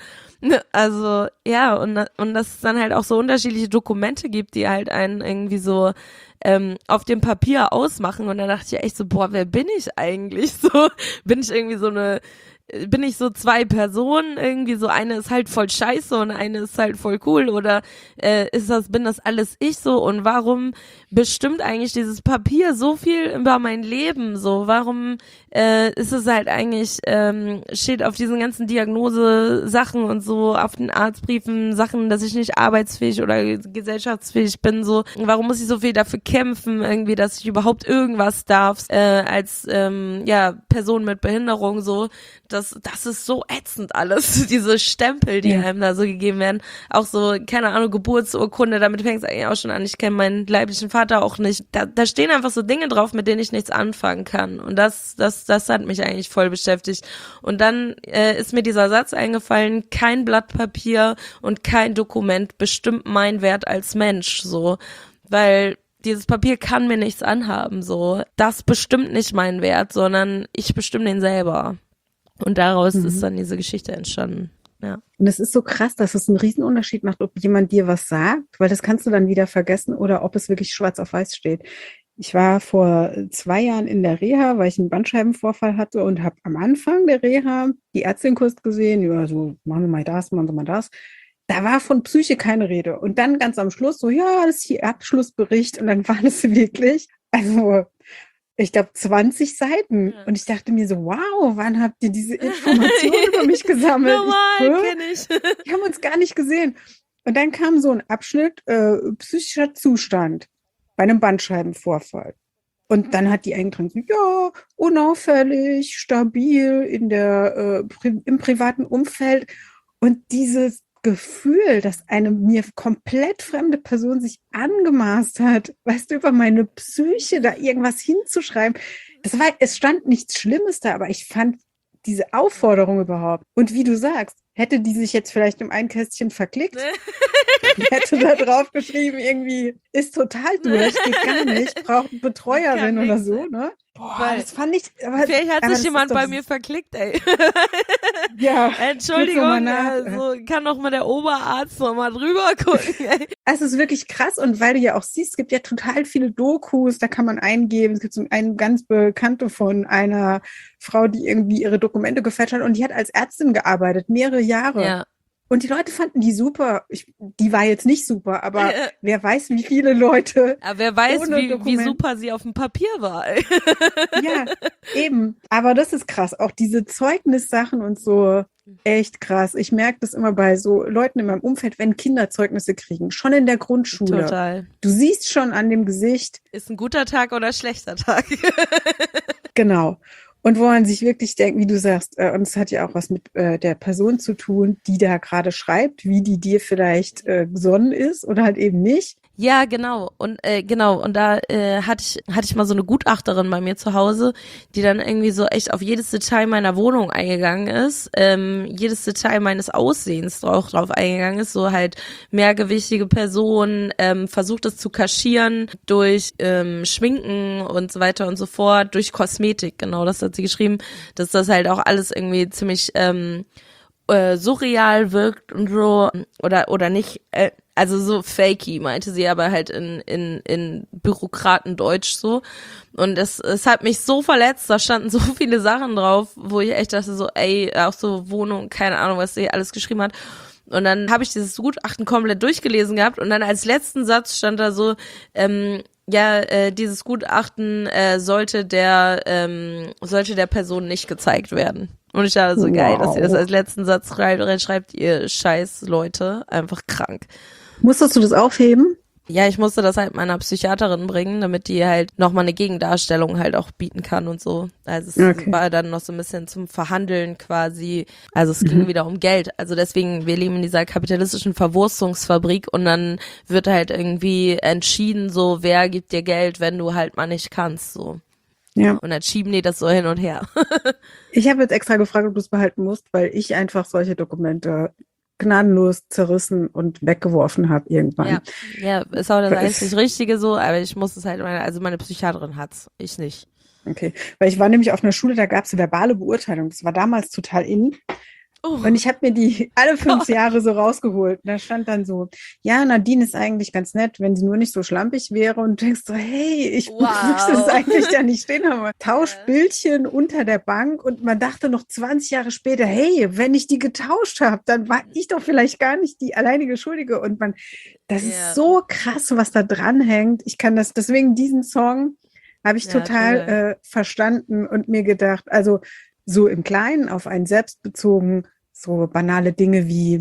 Also ja, und und dass es dann halt auch so unterschiedliche Dokumente gibt, die halt einen irgendwie so ähm, auf dem Papier ausmachen. Und dann dachte ich echt so, boah, wer bin ich eigentlich? So bin ich irgendwie so eine bin ich so zwei Personen irgendwie, so eine ist halt voll scheiße und eine ist halt voll cool oder äh, ist das, bin das alles ich so und warum bestimmt eigentlich dieses Papier so viel über mein Leben so, warum äh, ist es halt eigentlich, ähm, steht auf diesen ganzen Diagnose-Sachen und so, auf den Arztbriefen Sachen, dass ich nicht arbeitsfähig oder gesellschaftsfähig bin, so, warum muss ich so viel dafür kämpfen irgendwie, dass ich überhaupt irgendwas darf, äh, als ähm, ja Person mit Behinderung so. Das, das ist so ätzend alles, diese Stempel, die ja. einem da so gegeben werden. Auch so, keine Ahnung, Geburtsurkunde, damit fängt es eigentlich auch schon an. Ich kenne meinen leiblichen Vater auch nicht. Da, da stehen einfach so Dinge drauf, mit denen ich nichts anfangen kann. Und das, das, das hat mich eigentlich voll beschäftigt. Und dann äh, ist mir dieser Satz eingefallen, kein Blatt Papier und kein Dokument bestimmt meinen Wert als Mensch, so. Weil dieses Papier kann mir nichts anhaben, so. Das bestimmt nicht meinen Wert, sondern ich bestimme den selber. Und daraus mhm. ist dann diese Geschichte entstanden. ja. Und es ist so krass, dass es einen Riesenunterschied macht, ob jemand dir was sagt, weil das kannst du dann wieder vergessen oder ob es wirklich schwarz auf weiß steht. Ich war vor zwei Jahren in der Reha, weil ich einen Bandscheibenvorfall hatte und habe am Anfang der Reha die Ärztin kurz gesehen, ja, so machen wir mal das, machen wir mal das. Da war von Psyche keine Rede. Und dann ganz am Schluss so, ja, das ist hier Abschlussbericht. Und dann war das wirklich, also ich glaube, zwanzig Seiten. Ja. Und ich dachte mir so, wow, wann habt ihr diese Informationen über mich gesammelt? Normal, kenne ich. Wir haben uns gar nicht gesehen. Und dann kam so ein Abschnitt, äh, psychischer Zustand bei einem Bandscheibenvorfall. Und dann hat die eingetragen, so, ja, unauffällig, stabil in der, äh, pri- im privaten Umfeld. Und dieses Gefühl, dass eine mir komplett fremde Person sich angemaßt hat, weißt du, über meine Psyche da irgendwas hinzuschreiben. Das war, es stand nichts Schlimmes da, aber ich fand diese Aufforderung überhaupt. Und wie du sagst, hätte die sich jetzt vielleicht um ein Kästchen verklickt, hätte da drauf geschrieben, irgendwie, ist total durch, geht gar nicht, braucht eine Betreuerin oder so, ne? Boah, Weil- das fand ich, aber, Vielleicht hat aber sich das jemand ist doch- bei mir verklickt, ey. Ja, Entschuldigung, guck mal nach. also kann doch mal der Oberarzt noch mal drüber gucken, ey. Es ist wirklich krass und weil du ja auch siehst, es gibt ja total viele Dokus, da kann man eingeben. Es gibt so eine ganz bekannte von einer Frau, die irgendwie ihre Dokumente gefälscht hat und die hat als Ärztin gearbeitet, mehrere Jahre. Ja. Und die Leute fanden die super. Ich, die war jetzt nicht super, aber Ja. wer weiß, wie viele Leute. Aber wer weiß, Ohne wie, wie Dokument. super sie auf dem Papier war, ey. Ja, eben. Aber das ist krass. Auch diese Zeugnissachen und so, echt krass. Ich merke das immer bei so Leuten in meinem Umfeld, wenn Kinder Zeugnisse kriegen, schon in der Grundschule. Total. Du siehst schon an dem Gesicht, Ist ein guter Tag oder ein schlechter Tag? genau. Und wo man sich wirklich denkt, wie du sagst, äh, und es hat ja auch was mit äh, der Person zu tun, die da gerade schreibt, wie die dir vielleicht äh, gesonnen ist oder halt eben nicht. Ja, genau. Und äh, genau, und da äh, hatte ich hatte ich mal so eine Gutachterin bei mir zu Hause, die dann irgendwie so echt auf jedes Detail meiner Wohnung eingegangen ist, ähm, jedes Detail meines Aussehens auch drauf eingegangen ist, so halt mehrgewichtige Personen, ähm, versucht es zu kaschieren durch ähm, Schminken und so weiter und so fort, durch Kosmetik, genau, das hat sie geschrieben, dass das halt auch alles irgendwie ziemlich ähm, äh, surreal wirkt und so, oder oder nicht, äh, also so fakey, meinte sie, aber halt in in in Bürokratendeutsch so. Und es es hat mich so verletzt, da standen so viele Sachen drauf, wo ich echt dachte so, ey, auch so Wohnung, keine Ahnung, was sie alles geschrieben hat. Und dann habe ich dieses Gutachten komplett durchgelesen gehabt und dann als letzten Satz stand da so, ähm, ja, äh, dieses Gutachten äh, sollte der ähm, sollte der Person nicht gezeigt werden. Und ich dachte so, geil, dass ihr das als letzten Satz schreibt, schreibt ihr scheiß Leute, einfach krank. Musstest du das aufheben? Ja, ich musste das halt meiner Psychiaterin bringen, damit die halt nochmal eine Gegendarstellung halt auch bieten kann und so. Also es Okay. war dann noch so ein bisschen zum Verhandeln quasi. Also es ging wieder um Geld. Also deswegen, wir leben in dieser kapitalistischen Verwurstungsfabrik und dann wird halt irgendwie entschieden, so wer gibt dir Geld, wenn du halt mal nicht kannst, so. Ja. Und dann schieben die das so hin und her. Ich habe jetzt extra gefragt, ob du es behalten musst, weil ich einfach solche Dokumente gnadenlos zerrissen und weggeworfen habe irgendwann. Ja, ja, ist auch das Weil einzig es- Richtige so, aber ich muss es halt, meine, also meine Psychiaterin hat's, ich nicht. Okay, weil ich war nämlich auf einer Schule, da gab es verbale Beurteilung. Das war damals total in. Oh. Und ich habe mir die alle fünf Jahre so rausgeholt. Und da stand dann so, ja, Nadine ist eigentlich ganz nett, wenn sie nur nicht so schlampig wäre. Und du denkst so, hey, ich Wow. möchte das eigentlich da nicht stehen haben. Tauscht Bildchen unter der Bank. Und man dachte noch zwanzig Jahre später, hey, wenn ich die getauscht habe, dann war ich doch vielleicht gar nicht die alleinige Schuldige. Und man, das Ja. ist so krass, was da dran hängt. Ich kann das, deswegen diesen Song habe ich Ja, total toll. äh, verstanden und mir gedacht, also so im Kleinen auf einen selbst bezogen, so banale Dinge wie,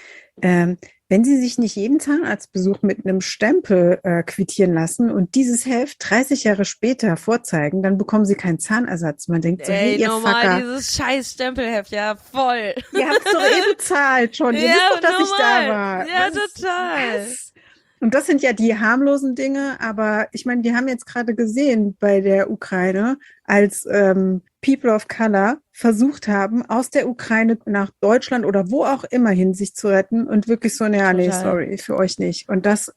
ähm, wenn Sie sich nicht jeden Zahnarztbesuch mit einem Stempel äh, quittieren lassen und dieses Heft dreißig Jahre später vorzeigen, dann bekommen Sie keinen Zahnersatz. Man denkt so, Ey, hey, ihr normal, Fucker, dieses scheiß Stempelheft, ja, voll. ihr habt doch eh bezahlt schon. Ihr Ja, wisst doch, dass ich da normal. war. Ja, Was ist total. das? Und das sind ja die harmlosen Dinge, aber ich meine, wir haben jetzt gerade gesehen bei der Ukraine, als ähm, People of Color versucht haben, aus der Ukraine nach Deutschland oder wo auch immer hin sich zu retten und wirklich so, naja, nee, Total. sorry, für euch nicht. Und das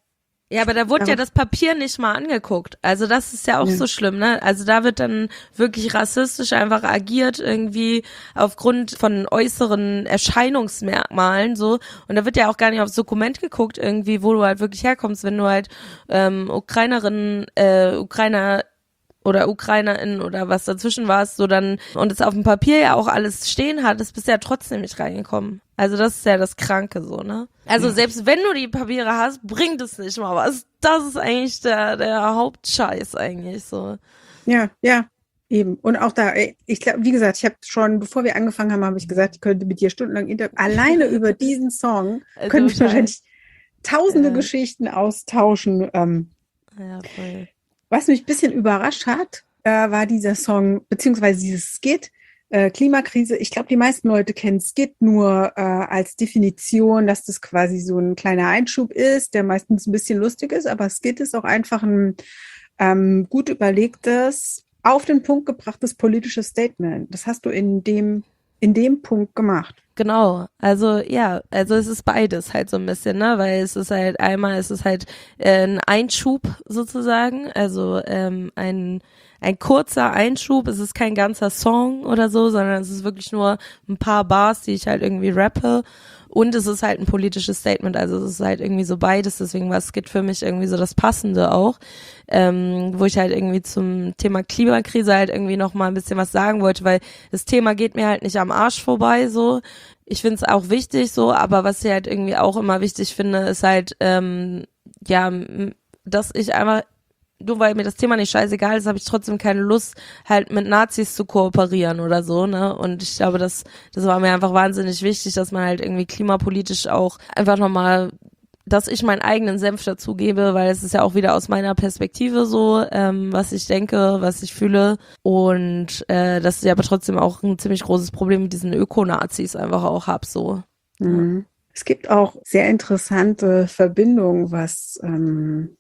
Ja, aber da wurde Aber- ja das Papier nicht mal angeguckt. Also das ist ja auch Ja. so schlimm, ne? Also da wird dann wirklich rassistisch einfach agiert irgendwie aufgrund von äußeren Erscheinungsmerkmalen so. Und da wird ja auch gar nicht aufs Dokument geguckt irgendwie, wo du halt wirklich herkommst, wenn du halt ähm, Ukrainerin, äh, Ukrainer oder UkrainerInnen oder was dazwischen warst, so dann, und es auf dem Papier ja auch alles stehen hat, das bist ja trotzdem nicht reingekommen. Also das ist ja das Kranke so, ne? Also Ja. selbst wenn du die Papiere hast, bringt es nicht mal was. Das ist eigentlich der, der Hauptscheiß eigentlich so. Ja, ja, eben. Und auch da, ey, ich glaube, wie gesagt, ich habe schon, bevor wir angefangen haben, habe ich gesagt, ich könnte mit dir stundenlang inter alleine über diesen Song Also können wir total. wahrscheinlich tausende Ja. Geschichten austauschen. Ähm, Ja, voll. was mich ein bisschen überrascht hat, äh, war dieser Song, beziehungsweise dieses Skit, äh, Klimakrise. Ich glaube, die meisten Leute kennen Skit nur äh, als Definition, dass das quasi so ein kleiner Einschub ist, der meistens ein bisschen lustig ist, aber Skit ist auch einfach ein ähm, gut überlegtes, auf den Punkt gebrachtes politisches Statement. Das hast du in dem, in dem Punkt gemacht. Genau, also ja, also es ist beides halt so ein bisschen, ne, weil es ist halt einmal, es ist halt äh, ein Einschub sozusagen, also ähm, ein ein kurzer Einschub, es ist kein ganzer Song oder so, sondern es ist wirklich nur ein paar Bars, die ich halt irgendwie rappe, und es ist halt ein politisches Statement, also es ist halt irgendwie so beides, deswegen war Skit für mich irgendwie so das Passende auch, ähm, wo ich halt irgendwie zum Thema Klimakrise halt irgendwie noch mal ein bisschen was sagen wollte, weil das Thema geht mir halt nicht am Arsch vorbei, so. Ich finde es auch wichtig, so, aber was ich halt irgendwie auch immer wichtig finde, ist halt, ähm, ja, m- dass ich einfach, nur weil mir das Thema nicht scheißegal ist, habe ich trotzdem keine Lust, halt mit Nazis zu kooperieren oder so, ne? Und ich glaube, das, das war mir einfach wahnsinnig wichtig, dass man halt irgendwie klimapolitisch auch einfach nochmal, dass ich meinen eigenen Senf dazugebe, weil es ist ja auch wieder aus meiner Perspektive so, ähm, was ich denke, was ich fühle, und äh, dass ich aber trotzdem auch ein ziemlich großes Problem mit diesen Öko-Nazis einfach auch hab, so. Mhm. Es gibt auch sehr interessante Verbindungen, was ähm,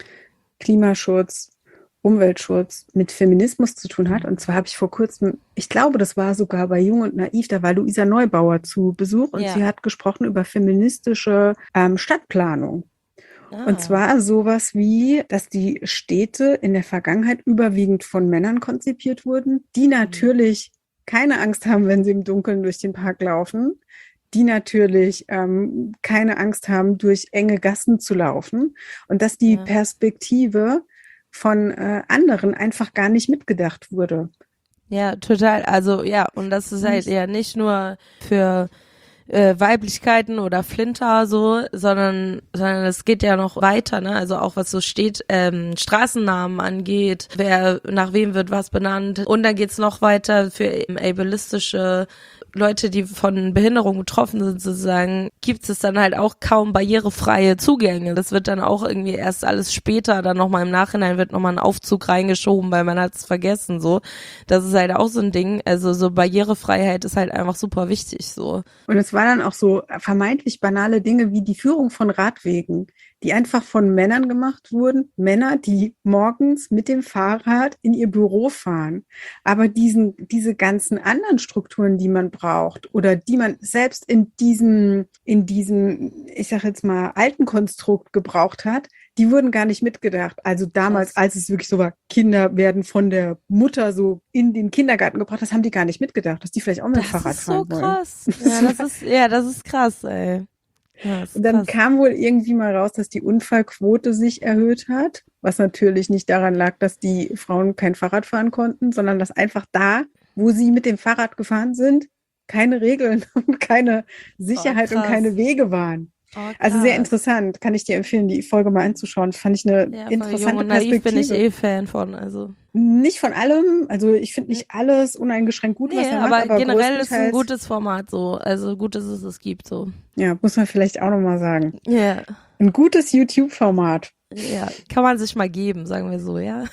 Klimaschutz, Umweltschutz mit Feminismus zu tun hat. Und zwar habe ich vor kurzem, ich glaube, das war sogar bei Jung und Naiv, da war Luisa Neubauer zu Besuch und Ja. sie hat gesprochen über feministische ähm, Stadtplanung. Ah. Und zwar sowas wie, dass die Städte in der Vergangenheit überwiegend von Männern konzipiert wurden, die natürlich keine Angst haben, wenn sie im Dunkeln durch den Park laufen, die natürlich ähm, keine Angst haben, durch enge Gassen zu laufen, und dass die Ja. Perspektive von äh, anderen einfach gar nicht mitgedacht wurde. Ja, total. Also ja, und das ist halt ja nicht nur für äh, Weiblichkeiten oder Flinter so, sondern sondern es geht ja noch weiter, ne? Also auch was so steht, ähm, Straßennamen angeht, wer nach wem wird was benannt, und dann geht's noch weiter für eben ableistische Leute, die von Behinderung betroffen sind sozusagen, gibt es dann halt auch kaum barrierefreie Zugänge. Das wird dann auch irgendwie erst alles später, dann nochmal im Nachhinein wird nochmal ein Aufzug reingeschoben, weil man hat es vergessen, so. Das ist halt auch so ein Ding. Also so Barrierefreiheit ist halt einfach super wichtig, so. Und es waren dann auch so vermeintlich banale Dinge wie die Führung von Radwegen, die einfach von Männern gemacht wurden. Männer, die morgens mit dem Fahrrad in ihr Büro fahren. Aber diesen, diese ganzen anderen Strukturen, die man braucht oder die man selbst in diesem, in diesem, ich sag jetzt mal, alten Konstrukt gebraucht hat, die wurden gar nicht mitgedacht. Also damals, Krass. als es wirklich so war, Kinder werden von der Mutter so in den Kindergarten gebracht, das haben die gar nicht mitgedacht, dass die vielleicht auch mit dem Das Fahrrad ist so fahren wollen. krass. Ja, das ist, ja, das ist krass, ey. Ja, das ist Und dann krass. kam wohl irgendwie mal raus, dass die Unfallquote sich erhöht hat, was natürlich nicht daran lag, dass die Frauen kein Fahrrad fahren konnten, sondern dass einfach da, wo sie mit dem Fahrrad gefahren sind, keine Regeln und keine Sicherheit Oh, und krass. keine Wege waren. Oh, Also sehr krass. interessant, kann ich dir empfehlen, die Folge mal anzuschauen. Fand ich eine Ja, von Jung interessante und Naiv bin ich Perspektive. eh Fan von, also. Nicht von allem, also ich finde nicht alles uneingeschränkt gut, was Nee, er aber, macht, aber generell ist ein größtenteils, gutes Format so. Also gut, dass es es gibt so. ja, muss man vielleicht auch nochmal sagen. Ja, Ein gutes YouTube-Format. ja, kann man sich mal geben, sagen wir so, ja.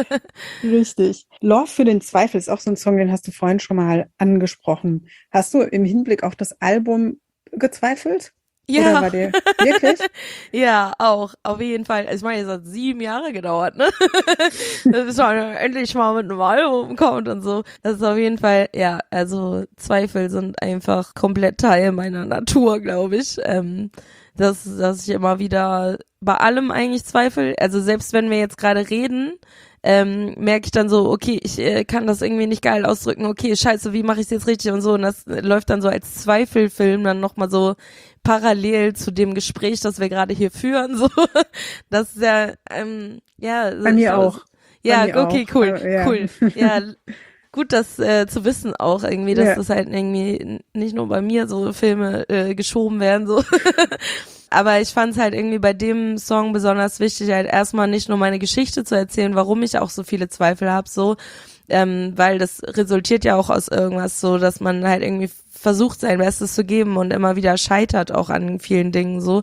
Richtig. Love für den Zweifel ist auch so ein Song, den hast du vorhin schon mal angesprochen. Hast du im Hinblick auf das Album gezweifelt? Oder Ja, war der wirklich? ja, auch, auf jeden Fall. Ich meine, es hat sieben Jahre gedauert, ne? Bis man endlich mal mit einem Album kommt und so. Das ist auf jeden Fall, ja, also Zweifel sind einfach komplett Teil meiner Natur, glaube ich. Ähm, dass, dass ich immer wieder bei allem eigentlich zweifle. Also selbst wenn wir jetzt gerade reden, ähm, merke ich dann so, okay, ich äh, kann das irgendwie nicht geil ausdrücken, okay, scheiße, wie mache ich es jetzt richtig und so. Und das läuft dann so als Zweifelfilm dann nochmal so parallel zu dem Gespräch, das wir gerade hier führen. So, das ist ja, ähm, ja. Bei mir auch. Ja, Bei mir okay, auch. cool, Äh, ja. cool. Ja, gut, das äh, zu wissen auch irgendwie, dass Ja. das halt irgendwie nicht nur bei mir so Filme äh, geschoben werden, so. Aber ich fand es halt irgendwie bei dem Song besonders wichtig, halt erstmal nicht nur meine Geschichte zu erzählen, warum ich auch so viele Zweifel habe, so, ähm, weil das resultiert ja auch aus irgendwas so, dass man halt irgendwie versucht, sein Bestes zu geben und immer wieder scheitert auch an vielen Dingen, so.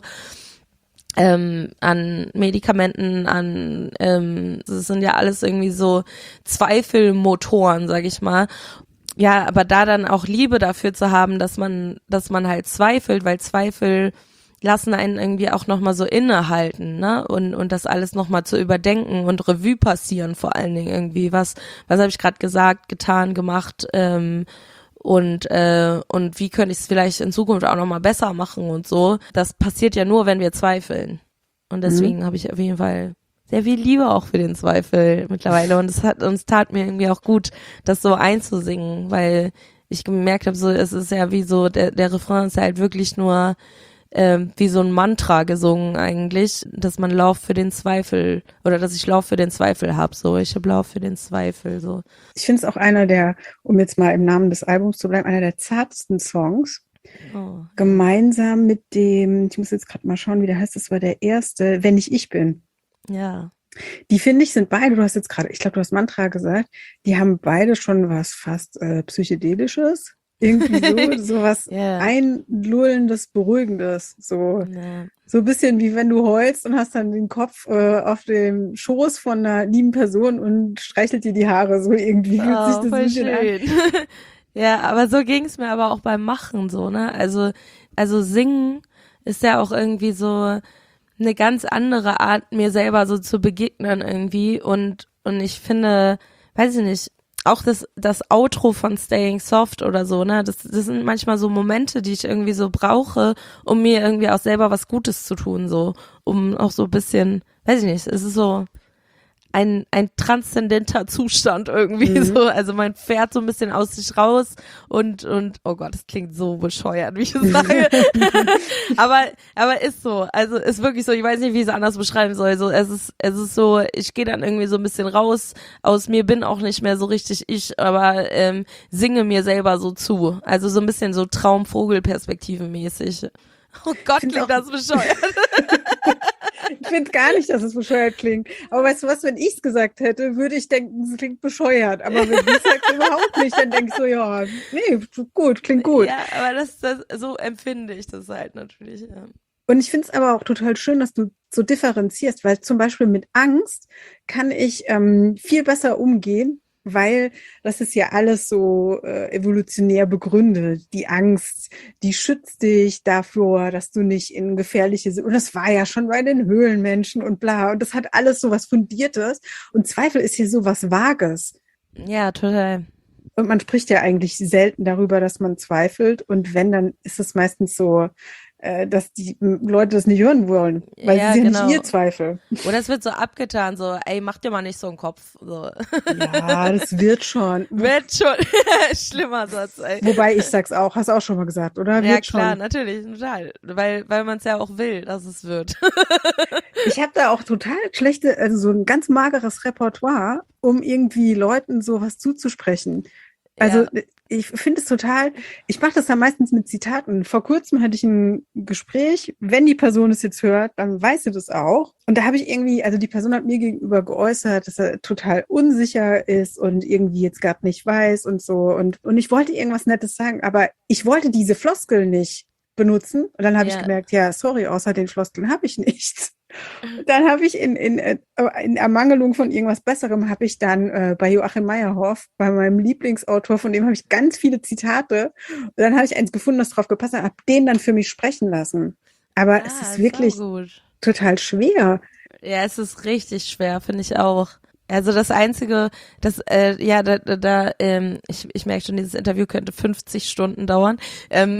Ähm, an Medikamenten, an, ähm, das sind ja alles irgendwie so Zweifelmotoren, sag ich mal. Ja, aber da dann auch Liebe dafür zu haben, dass man, dass man halt zweifelt, weil Zweifel lassen einen irgendwie auch nochmal so innehalten, ne? Und, und das alles nochmal zu überdenken und Revue passieren vor allen Dingen irgendwie. Was, was habe ich gerade gesagt, getan, gemacht, ähm, und äh, und wie könnte ich es vielleicht in Zukunft auch nochmal besser machen und so. Das passiert ja nur, wenn wir zweifeln. Und deswegen mhm. habe ich auf jeden Fall sehr viel Liebe auch für den Zweifel mittlerweile. Und es hat uns tat mir irgendwie auch gut, das so einzusingen, weil ich gemerkt habe, so es ist ja wie so, der, der Refrain ist ja halt wirklich nur ähm, wie so ein Mantra gesungen eigentlich, dass man Lauf für den Zweifel oder dass ich Lauf für den Zweifel hab, so ich hab Lauf für den Zweifel, so. Ich finde es auch einer der, um jetzt mal im Namen des Albums zu bleiben, einer der zartesten Songs. Oh. Gemeinsam mit dem, ich muss jetzt gerade mal schauen, wie der heißt, das war der erste, Wenn ich ich bin. Ja. Die finde ich sind beide, du hast jetzt gerade, ich glaube, du hast Mantra gesagt, die haben beide schon was fast äh, Psychedelisches. Irgendwie so, so was yeah. Einlullendes, Beruhigendes, so, yeah. so ein bisschen wie wenn du heulst und hast dann den Kopf äh, auf dem Schoß von einer lieben Person und streichelt dir die Haare, so irgendwie fühlt oh, sich das voll ein bisschen schön. An. Ja, aber so ging es mir aber auch beim Machen so, ne, also, also singen ist ja auch irgendwie so eine ganz andere Art, mir selber so zu begegnen irgendwie und, und ich finde, weiß ich nicht, auch das, das Outro von Staying Soft oder so, ne, das, das sind manchmal so Momente, die ich irgendwie so brauche, um mir irgendwie auch selber was Gutes zu tun, so, um auch so ein bisschen, weiß ich nicht, es ist so ein, ein transzendenter Zustand irgendwie mhm. so, also man fährt so ein bisschen aus sich raus und, und, oh Gott, das klingt so bescheuert, wie ich es sage, aber, aber ist so, also ist wirklich so, ich weiß nicht, wie ich es anders beschreiben soll, so, es ist, es ist so, ich gehe dann irgendwie so ein bisschen raus aus mir, bin auch nicht mehr so richtig ich, aber ähm, singe mir selber so zu, also so ein bisschen so Traumvogelperspektive-mäßig. Oh Gott, klingt das bescheuert. Ich finde gar nicht, dass es bescheuert klingt. Aber weißt du was, wenn ich es gesagt hätte, würde ich denken, es klingt bescheuert. Aber wenn du es sagst, überhaupt nicht, dann denkst du, ja, nee, gut, klingt gut. Ja, aber das, das so empfinde ich das halt natürlich, ja. Und ich finde es aber auch total schön, dass du so differenzierst, weil zum Beispiel mit Angst kann ich ähm, viel besser umgehen, weil das ist ja alles so äh, evolutionär begründet. Die Angst, die schützt dich davor, dass du nicht in gefährliche, und das war ja schon bei den Höhlenmenschen und bla, und das hat alles so was Fundiertes und Zweifel ist ja so was Vages. Ja, total. Und man spricht ja eigentlich selten darüber, dass man zweifelt und wenn, dann ist es meistens so, dass die Leute das nicht hören wollen, weil ja, sie sind genau. nicht ihr Zweifel. Oder es wird so abgetan, so, ey, mach dir mal nicht so einen Kopf. So. Ja, das wird schon. Wird schon. Schlimmer Satz, ey. Wobei, ich sag's auch, hast auch schon mal gesagt, oder? Wird ja, klar, schon. natürlich, total. Weil, weil man es ja auch will, dass es wird. Ich habe da auch total schlechte, also so ein ganz mageres Repertoire, um irgendwie Leuten sowas zuzusprechen. Also ja. Ich finde es total, ich mache das dann meistens mit Zitaten. Vor kurzem hatte ich ein Gespräch, wenn die Person es jetzt hört, dann weiß sie das auch. Und da habe ich irgendwie, also die Person hat mir gegenüber geäußert, dass er total unsicher ist und irgendwie jetzt gerade nicht weiß und so. Und, und ich wollte irgendwas Nettes sagen, aber ich wollte diese Floskel nicht benutzen. Und dann habe ja. ich gemerkt, ja, sorry, außer den Floskeln habe ich nichts. Dann habe ich in, in, in Ermangelung von irgendwas Besserem, habe ich dann äh, bei Joachim Meyerhoff, bei meinem Lieblingsautor, von dem habe ich ganz viele Zitate. Und dann habe ich eins gefunden, das drauf gepasst hat, habe den dann für mich sprechen lassen. Aber ah, es ist wirklich total schwer. Ja, es ist richtig schwer, finde ich auch. Also das Einzige, das, äh, ja, da, da, da ähm, ich, ich merke schon, dieses Interview könnte fünfzig Stunden dauern. Ähm,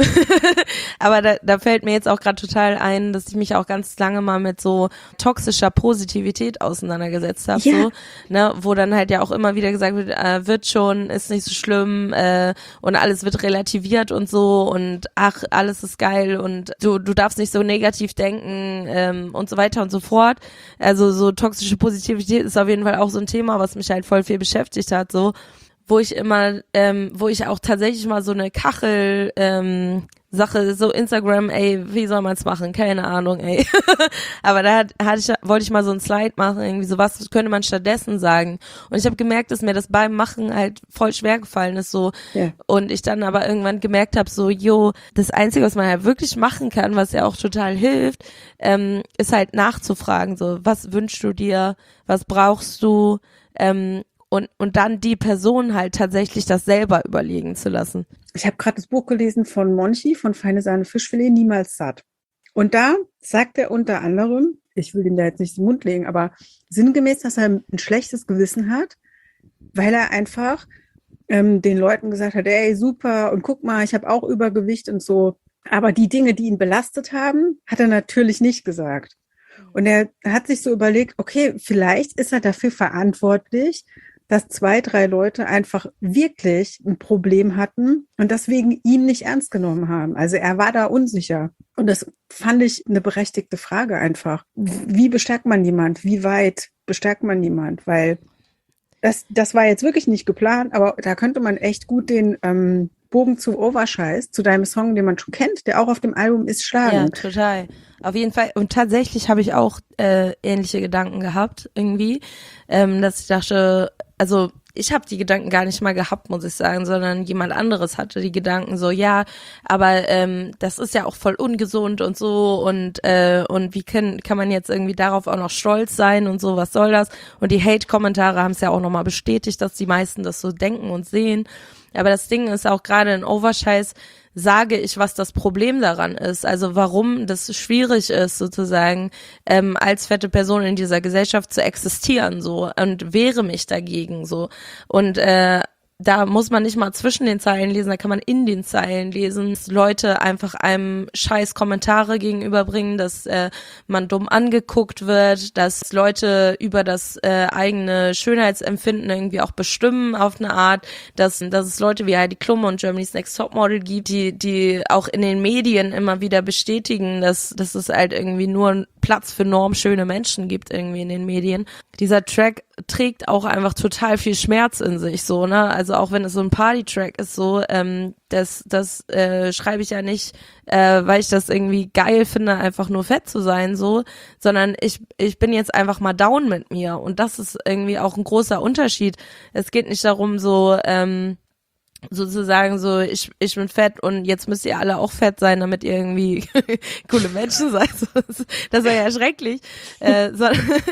aber da, da fällt mir jetzt auch gerade total ein, dass ich mich auch ganz lange mal mit so toxischer Positivität auseinandergesetzt habe, Ja. so, ne, wo dann halt ja auch immer wieder gesagt wird, äh, wird schon, ist nicht so schlimm, äh, und alles wird relativiert und so und ach, alles ist geil und du, du darfst nicht so negativ denken, ähm, und so weiter und so fort. Also so toxische Positivität ist auf jeden Fall auch so ein Thema, was mich halt voll viel beschäftigt hat, so, wo ich immer, ähm, wo ich auch tatsächlich mal so eine Kachel, ähm, Sache, so Instagram, ey, wie soll man's machen? Keine Ahnung, ey. Aber da hat, hatte ich, wollte ich mal so ein Slide machen, irgendwie so, was könnte man stattdessen sagen? Und ich habe gemerkt, dass mir das beim Machen halt voll schwer gefallen ist, so. Ja. Und ich dann aber irgendwann gemerkt habe, so, jo, das Einzige, was man halt wirklich machen kann, was ja auch total hilft, ähm, ist halt nachzufragen, so, was wünschst du dir? Was brauchst du? Ähm, und, und dann die Person halt tatsächlich das selber überlegen zu lassen. Ich habe gerade das Buch gelesen von Monchi, von Feine Sahne Fischfilet, niemals satt. Und da sagt er unter anderem, ich will ihm da jetzt nicht den Mund legen, aber sinngemäß, dass er ein schlechtes Gewissen hat, weil er einfach ähm, den Leuten gesagt hat, ey, super, und guck mal, ich habe auch Übergewicht und so. Aber die Dinge, die ihn belastet haben, hat er natürlich nicht gesagt. Und er hat sich so überlegt, okay, vielleicht ist er dafür verantwortlich, dass zwei, drei Leute einfach wirklich ein Problem hatten und deswegen ihn nicht ernst genommen haben. Also er war da unsicher. Und das fand ich eine berechtigte Frage einfach. Wie bestärkt man jemand? Wie weit bestärkt man jemand? Weil das, das war jetzt wirklich nicht geplant, aber da könnte man echt gut den ähm, Bogen zu Overscheiß, zu deinem Song, den man schon kennt, der auch auf dem Album ist, schlagen. Ja, total. Auf jeden Fall. Und tatsächlich habe ich auch äh, ähnliche Gedanken gehabt, irgendwie, ähm, dass ich dachte, also ich habe die Gedanken gar nicht mal gehabt, muss ich sagen, sondern jemand anderes hatte die Gedanken so, ja, aber ähm, das ist ja auch voll ungesund und so und äh, und wie kann, kann man jetzt irgendwie darauf auch noch stolz sein und so, was soll das? Und die Hate-Kommentare haben es ja auch nochmal bestätigt, dass die meisten das so denken und sehen. Aber das Ding ist auch gerade in Overscheiß, sage ich, was das Problem daran ist, also warum das schwierig ist, sozusagen ähm, als fette Person in dieser Gesellschaft zu existieren, so, und wehre mich dagegen, so. Und äh, da muss man nicht mal zwischen den Zeilen lesen, da kann man in den Zeilen lesen, dass Leute einfach einem scheiß Kommentare gegenüberbringen, dass äh, man dumm angeguckt wird, dass Leute über das äh, eigene Schönheitsempfinden irgendwie auch bestimmen auf eine Art, dass, dass es Leute wie Heidi Klum und Germany's Next Topmodel gibt, die die auch in den Medien immer wieder bestätigen, dass, dass es halt irgendwie nur Platz für normschöne Menschen gibt irgendwie in den Medien. Dieser Track trägt auch einfach total viel Schmerz in sich, so, ne, also auch wenn es so ein Party-Track ist, so, ähm, das, das äh, schreibe ich ja nicht, äh, weil ich das irgendwie geil finde, einfach nur fett zu sein, so, sondern ich, ich bin jetzt einfach mal down mit mir und das ist irgendwie auch ein großer Unterschied. Es geht nicht darum, so, ähm, sozusagen so, ich ich bin fett und jetzt müsst ihr alle auch fett sein, damit ihr irgendwie coole Menschen seid. Das wäre ja schrecklich. Äh, so,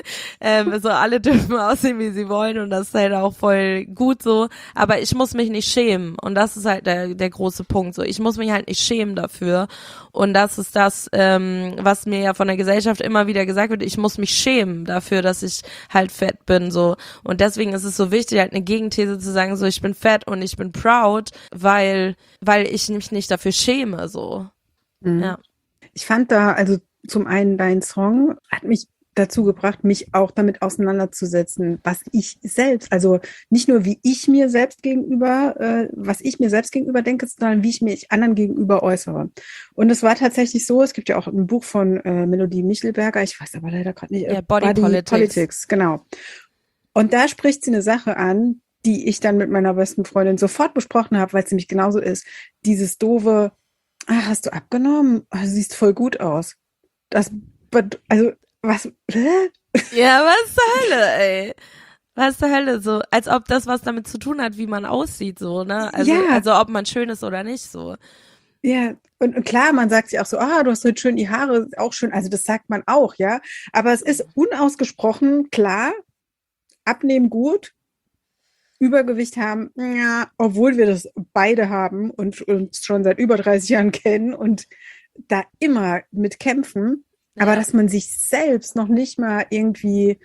ähm, so alle dürfen aussehen, wie sie wollen und das ist halt auch voll gut so. Aber ich muss mich nicht schämen und das ist halt der der große Punkt. So, ich muss mich halt nicht schämen dafür und das ist das, ähm, was mir ja von der Gesellschaft immer wieder gesagt wird. Ich muss mich schämen dafür, dass ich halt fett bin, so, und deswegen ist es so wichtig, halt eine Gegenthese zu sagen, so, ich bin fett und ich bin proud, weil, weil ich mich nicht dafür schäme, so. Mhm. Ja. Ich fand da, also zum einen dein Song hat mich dazu gebracht, mich auch damit auseinanderzusetzen, was ich selbst, also nicht nur wie ich mir selbst gegenüber, äh, was ich mir selbst gegenüber denke, sondern wie ich mich anderen gegenüber äußere. Und es war tatsächlich so, es gibt ja auch ein Buch von äh, Melodie Michelberger, ich weiß aber leider gerade nicht, äh, Ja, Body, Body Politics. Politics, genau. Und da spricht sie eine Sache an, die ich dann mit meiner besten Freundin sofort besprochen habe, weil es nämlich genauso ist. Dieses doofe, ah, hast du abgenommen? Ah, du siehst voll gut aus. Das, also, was, hä? Ja, was zur Hölle, ey. Was zur Hölle, so, als ob das was damit zu tun hat, wie man aussieht, so, ne? Also, Ja. also ob man schön ist oder nicht, so. Ja, und, und klar, man sagt sich auch so, ah, du hast heute schön die Haare, auch schön, also das sagt man auch, ja. Aber es ist unausgesprochen klar, abnehmen gut, Übergewicht haben, ja, obwohl wir das beide haben und uns schon seit über dreißig Jahren kennen und da immer mit kämpfen, aber Ja. dass man sich selbst noch nicht mal irgendwie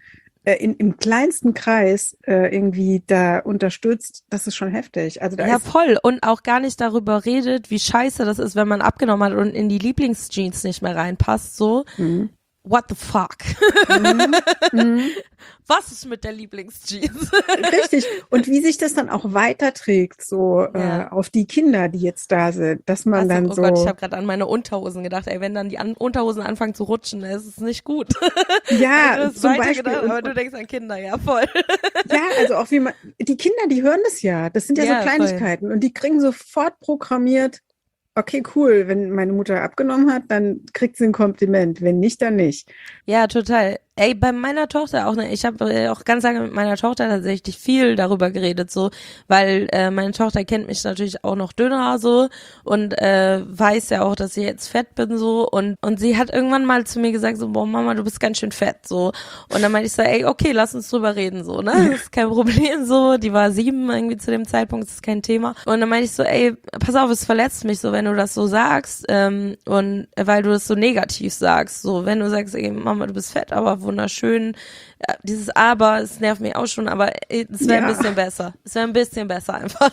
äh, in, im kleinsten Kreis äh, irgendwie da unterstützt, das ist schon heftig. Also da Ja, ist voll. Und auch gar nicht darüber redet, wie scheiße das ist, wenn man abgenommen hat und in die Lieblingsjeans nicht mehr reinpasst, so. mhm. What the fuck? Mhm. Mhm. Was ist mit der Lieblingsjeans? Richtig. Und wie sich das dann auch weiterträgt, so Ja. äh, auf die Kinder, die jetzt da sind, dass man Also, dann oh so. Gott, ich habe gerade an meine Unterhosen gedacht. Ey, wenn dann die an Unterhosen anfangen zu rutschen, dann ist es nicht gut. Ja, du hast zum weiter Beispiel. gedacht, Und, aber du denkst an Kinder, ja voll. ja, also auch wie man, die Kinder, die hören das ja. Das sind ja, Ja, so Kleinigkeiten und die kriegen sofort programmiert, okay, cool, wenn meine Mutter abgenommen hat, dann kriegt sie ein Kompliment. Wenn nicht, dann nicht. Ja, total. Ey, bei meiner Tochter auch, ne, ich habe äh, auch ganz lange mit meiner Tochter tatsächlich viel darüber geredet, so, weil äh, meine Tochter kennt mich natürlich auch noch dünner, so, und äh, weiß ja auch, dass ich jetzt fett bin, so, und und sie hat irgendwann mal zu mir gesagt, so, boah, Mama, du bist ganz schön fett, so, und dann meinte ich so, ey, okay, lass uns drüber reden, so, ne, das ist kein Problem, so, die war sieben irgendwie zu dem Zeitpunkt, das ist kein Thema, und dann meinte ich so, ey, pass auf, es verletzt mich so, wenn du das so sagst, ähm, und äh, weil du das so negativ sagst, so, wenn du sagst, ey, Mama, du bist fett, aber wunderschön. Ja, dieses Aber, es nervt mich auch schon, aber es wäre Ja. ein bisschen besser. Es wäre ein bisschen besser einfach.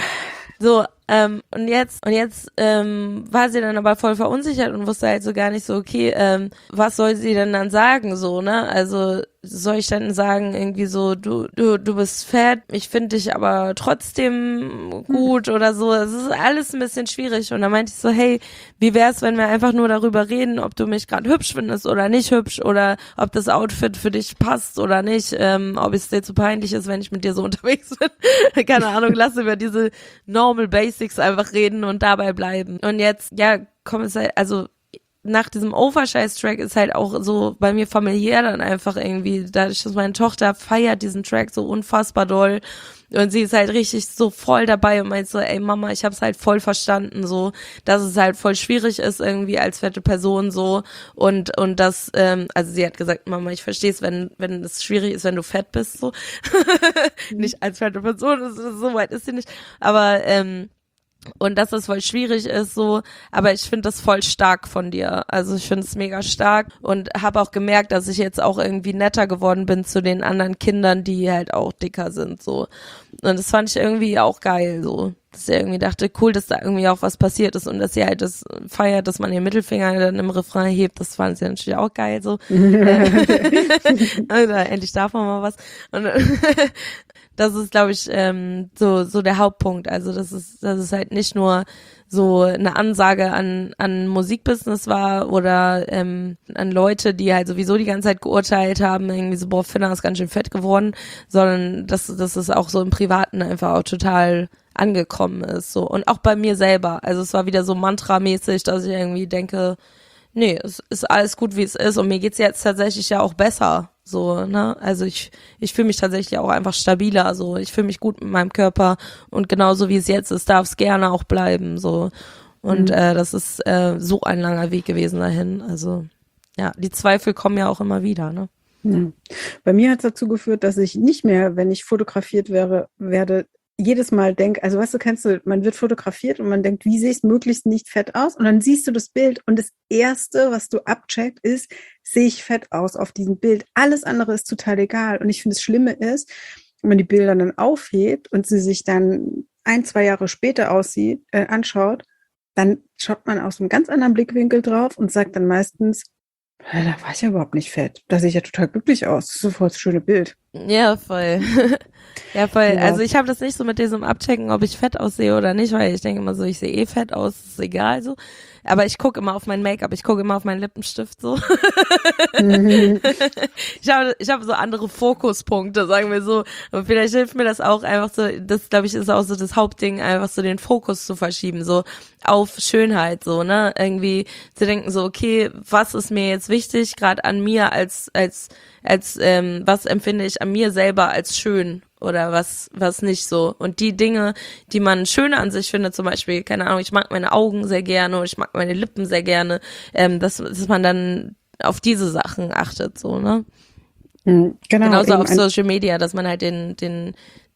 So, ähm, und jetzt, und jetzt ähm, war sie dann aber voll verunsichert und wusste halt so gar nicht so, okay, ähm, was soll sie denn dann sagen, so, ne? Also soll ich dann sagen, irgendwie so, du, du, du bist fett, ich finde dich aber trotzdem gut oder so. Es ist alles ein bisschen schwierig. Und dann meinte ich so, hey, wie wär's, wenn wir einfach nur darüber reden, ob du mich gerade hübsch findest oder nicht hübsch oder ob das Outfit für dich passt oder nicht, ähm, ob es dir zu peinlich ist, wenn ich mit dir so unterwegs bin. Keine Ahnung, lass über diese Normal Basics einfach reden und dabei bleiben. Und jetzt, ja, komm es halt, also nach diesem Overscheiß-Track ist halt auch so bei mir familiär dann einfach irgendwie, dadurch, dass meine Tochter feiert diesen Track so unfassbar doll und sie ist halt richtig so voll dabei und meint so, ey Mama, ich hab's halt voll verstanden, so, dass es halt voll schwierig ist irgendwie als fette Person so und und das, ähm, also sie hat gesagt, Mama, ich versteh's, wenn wenn es schwierig ist, wenn du fett bist, so, nicht als fette Person, das, das, so weit ist sie nicht, aber ähm, und dass das voll schwierig ist, so, aber ich finde das voll stark von dir. Also ich finde es mega stark und habe auch gemerkt, dass ich jetzt auch irgendwie netter geworden bin zu den anderen Kindern, die halt auch dicker sind, so. Und das fand ich irgendwie auch geil, so. Dass ich irgendwie dachte, cool, dass da irgendwie auch was passiert ist und dass sie halt das feiert, dass man den Mittelfinger dann im Refrain hebt, das fand sie natürlich auch geil, so. Also, endlich darf man mal was. Und das ist, glaube ich, ähm, so so der Hauptpunkt. Also das ist das ist halt nicht nur so eine Ansage an an Musikbusiness war oder ähm, an Leute, die halt sowieso die ganze Zeit geurteilt haben, irgendwie so, boah, Finna ist ganz schön fett geworden, sondern dass das ist auch so im Privaten einfach auch total angekommen ist. So. Und auch bei mir selber. Also es war wieder so mantramäßig, dass ich irgendwie denke, nee, es ist alles gut, wie es ist und mir geht's jetzt tatsächlich ja auch besser. So, ne? Also ich ich fühle mich tatsächlich auch einfach stabiler, so. Ich fühle mich gut mit meinem Körper und genauso wie es jetzt ist, darf es gerne auch bleiben, so. Und Mhm. äh, das ist äh, so ein langer Weg gewesen dahin. Also ja, die Zweifel kommen ja auch immer wieder, ne? Ja. Bei mir hat es dazu geführt, dass ich nicht mehr, wenn ich fotografiert wäre, werde, jedes Mal denke, also weißt du, kennst du, man wird fotografiert und man denkt, wie sehe ich möglichst nicht fett aus? Und dann siehst du das Bild und das Erste, was du abcheckt, ist, sehe ich fett aus auf diesem Bild? Alles andere ist total egal. Und ich finde, das Schlimme ist, wenn man die Bilder dann aufhebt und sie sich dann ein, zwei Jahre später aussieht, äh, anschaut, dann schaut man aus einem ganz anderen Blickwinkel drauf und sagt dann meistens, ja, da war ich ja überhaupt nicht fett. Da sehe ich ja total glücklich aus. Das ist sofort das schöne Bild. Ja, voll. Ja, voll. Ja. Also ich habe das nicht so mit diesem Abchecken, ob ich fett aussehe oder nicht, weil ich denke immer so, ich sehe eh fett aus, ist egal so. Aber ich gucke immer auf mein Make-up, ich gucke immer auf meinen Lippenstift so. Mhm. Ich habe ich habe so andere Fokuspunkte, sagen wir so. Und vielleicht hilft mir das auch einfach so, das glaube ich ist auch so das Hauptding, einfach so den Fokus zu verschieben, so auf Schönheit, so, ne? Irgendwie zu denken so, okay, was ist mir jetzt wichtig, gerade an mir als, als, als, ähm, was empfinde ich an mir selber als schön oder was, was nicht so. Und die Dinge, die man schön an sich findet, zum Beispiel, keine Ahnung, ich mag meine Augen sehr gerne oder ich mag meine Lippen sehr gerne, ähm, dass, dass man dann auf diese Sachen achtet, so, ne? Mhm, genau. Genauso eben auf ein- Social Media, dass man halt den, den,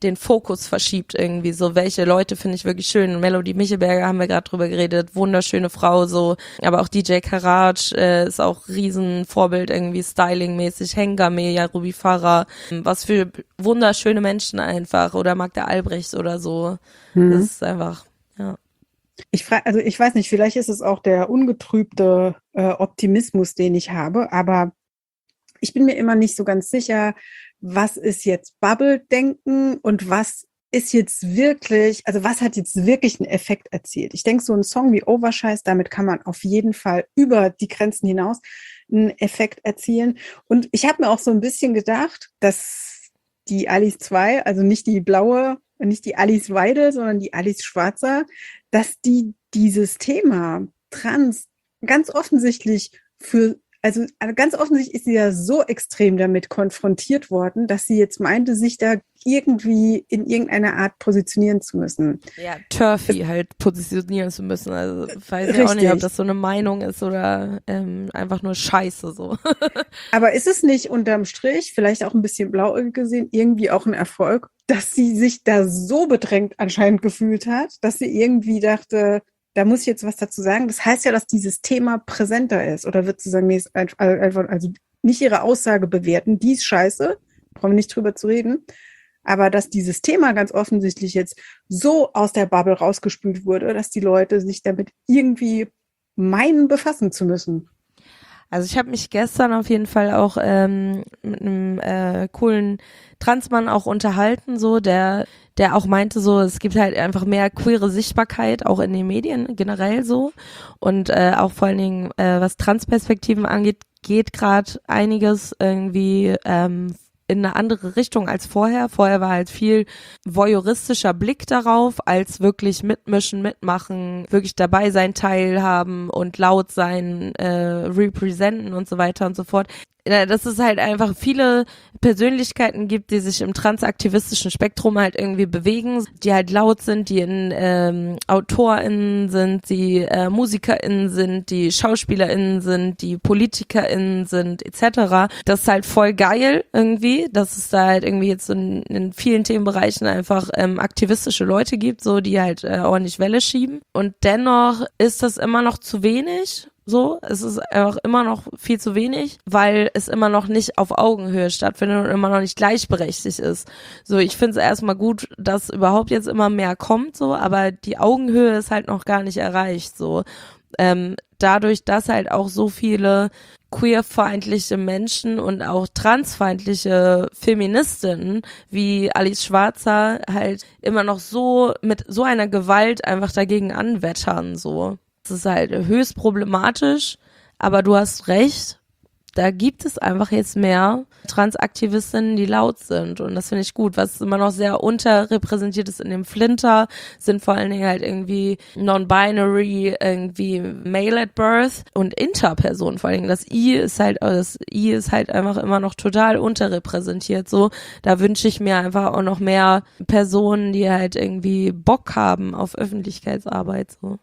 den Fokus verschiebt irgendwie, so welche Leute finde ich wirklich schön. Melody Michelberger haben wir gerade drüber geredet, wunderschöne Frau so, aber auch D J Karaj äh, ist auch Riesenvorbild irgendwie stylingmäßig, Hengame, ja, Ruby Farah, was für wunderschöne Menschen einfach, oder Magda Albrecht oder so. Mhm. Das ist einfach, ja. Ich frage, also ich weiß nicht, vielleicht ist es auch der ungetrübte äh, Optimismus, den ich habe, aber ich bin mir immer nicht so ganz sicher, was ist jetzt Bubble-Denken und was ist jetzt wirklich, also was hat jetzt wirklich einen Effekt erzielt? Ich denke, so ein Song wie Overscheiß, damit kann man auf jeden Fall über die Grenzen hinaus einen Effekt erzielen. Und ich habe mir auch so ein bisschen gedacht, dass die Alice zwei, also nicht die blaue, nicht die Alice Weidel, sondern die Alice Schwarzer, dass die dieses Thema Trans ganz offensichtlich für Also ganz offensichtlich ist sie ja so extrem damit konfrontiert worden, dass sie jetzt meinte, sich da irgendwie in irgendeiner Art positionieren zu müssen. Ja, turfy halt positionieren zu müssen. Also weiß ich Richtig. auch nicht, ob das so eine Meinung ist oder ähm, einfach nur Scheiße so. Aber ist es nicht unterm Strich, vielleicht auch ein bisschen blauäugig gesehen, irgendwie auch ein Erfolg, dass sie sich da so bedrängt anscheinend gefühlt hat, dass sie irgendwie dachte, da muss ich jetzt was dazu sagen. Das heißt ja, dass dieses Thema präsenter ist. Oder wird sie sagen, nee, ist einfach, also nicht ihre Aussage bewerten, die ist scheiße, brauchen wir nicht drüber zu reden. Aber dass dieses Thema ganz offensichtlich jetzt so aus der Bubble rausgespült wurde, dass die Leute sich damit irgendwie meinen, befassen zu müssen. Also ich habe mich gestern auf jeden Fall auch ähm, mit einem äh, coolen Transmann auch unterhalten, so der der auch meinte, so es gibt halt einfach mehr queere Sichtbarkeit auch in den Medien generell so und äh, auch vor allen Dingen äh, was Transperspektiven angeht, geht gerade einiges irgendwie ähm, in eine andere Richtung als vorher. Vorher war halt viel voyeuristischer Blick darauf, als wirklich mitmischen, mitmachen, wirklich dabei sein, teilhaben und laut sein, äh, representen und so weiter und so fort. Dass es halt einfach viele Persönlichkeiten gibt, die sich im transaktivistischen Spektrum halt irgendwie bewegen, die halt laut sind, die in ähm, AutorInnen sind, die äh, MusikerInnen sind, die SchauspielerInnen sind, die PolitikerInnen sind, et cetera. Das ist halt voll geil irgendwie, dass es da halt irgendwie jetzt in, in vielen Themenbereichen einfach ähm, aktivistische Leute gibt, so die halt äh, ordentlich Welle schieben. Und dennoch ist das immer noch zu wenig. So, es ist einfach immer noch viel zu wenig, weil es immer noch nicht auf Augenhöhe stattfindet und immer noch nicht gleichberechtigt ist. So, ich finde es erstmal gut, dass überhaupt jetzt immer mehr kommt, so, aber die Augenhöhe ist halt noch gar nicht erreicht, so. Ähm, dadurch, dass halt auch so viele queerfeindliche Menschen und auch transfeindliche Feministinnen wie Alice Schwarzer halt immer noch so mit so einer Gewalt einfach dagegen anwettern, so. Das ist halt höchst problematisch, aber du hast recht, da gibt es einfach jetzt mehr Transaktivistinnen, die laut sind und das finde ich gut. Was immer noch sehr unterrepräsentiert ist in dem Flinter, sind vor allen Dingen halt irgendwie non-binary, irgendwie male at birth und Interpersonen vor allen Dingen. Das I ist halt, das I ist halt einfach immer noch total unterrepräsentiert so. Da wünsche ich mir einfach auch noch mehr Personen, die halt irgendwie Bock haben auf Öffentlichkeitsarbeit so.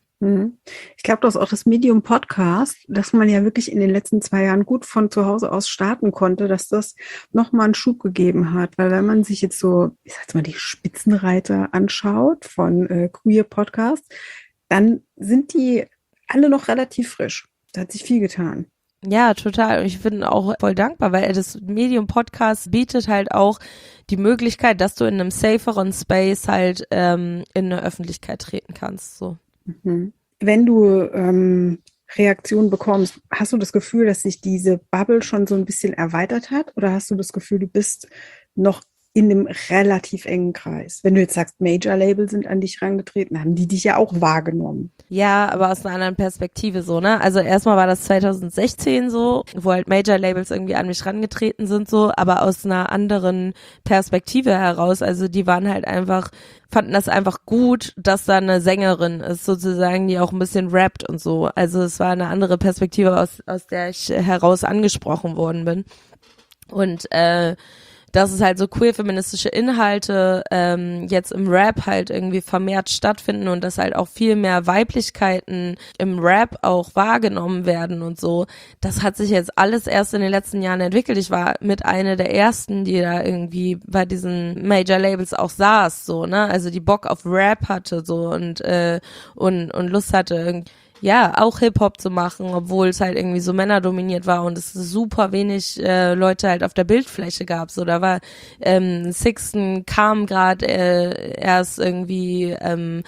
Ich glaube, das ist auch das Medium Podcast, dass man ja wirklich in den letzten zwei Jahren gut von zu Hause aus starten konnte, dass das nochmal einen Schub gegeben hat. Weil wenn man sich jetzt so, ich sag mal, die Spitzenreiter anschaut von äh, Queer Podcasts, dann sind die alle noch relativ frisch. Da hat sich viel getan. Ja, total. Und ich bin auch voll dankbar, weil das Medium Podcast bietet halt auch die Möglichkeit, dass du in einem saferen Space halt ähm, in eine Öffentlichkeit treten kannst, so. Mhm. Wenn du ähm, Reaktionen bekommst, hast du das Gefühl, dass sich diese Bubble schon so ein bisschen erweitert hat? Oder hast du das Gefühl, du bist noch in einem relativ engen Kreis? Wenn du jetzt sagst, Major-Label sind an dich rangetreten, haben die dich ja auch wahrgenommen. Ja, aber aus einer anderen Perspektive so, ne? Also erstmal war das zwanzig sechzehn so, wo halt Major-Labels irgendwie an mich rangetreten sind so, aber aus einer anderen Perspektive heraus. Also die waren halt einfach, fanden das einfach gut, dass da eine Sängerin ist sozusagen, die auch ein bisschen rappt und so. Also es war eine andere Perspektive, aus, aus der ich heraus angesprochen worden bin. Und äh, dass es halt so queer-feministische Inhalte ähm, jetzt im Rap halt irgendwie vermehrt stattfinden und dass halt auch viel mehr Weiblichkeiten im Rap auch wahrgenommen werden und so. Das hat sich jetzt alles erst in den letzten Jahren entwickelt. Ich war mit einer der ersten, die da irgendwie bei diesen Major-Labels auch saß, so, ne, also die Bock auf Rap hatte, so, und äh, und und Lust hatte, irgendwie ja, auch Hip-Hop zu machen, obwohl es halt irgendwie so männerdominiert war und es super wenig äh, Leute halt auf der Bildfläche gab. So, da war ähm, Sixten kam gerade äh, erst irgendwie, ähm,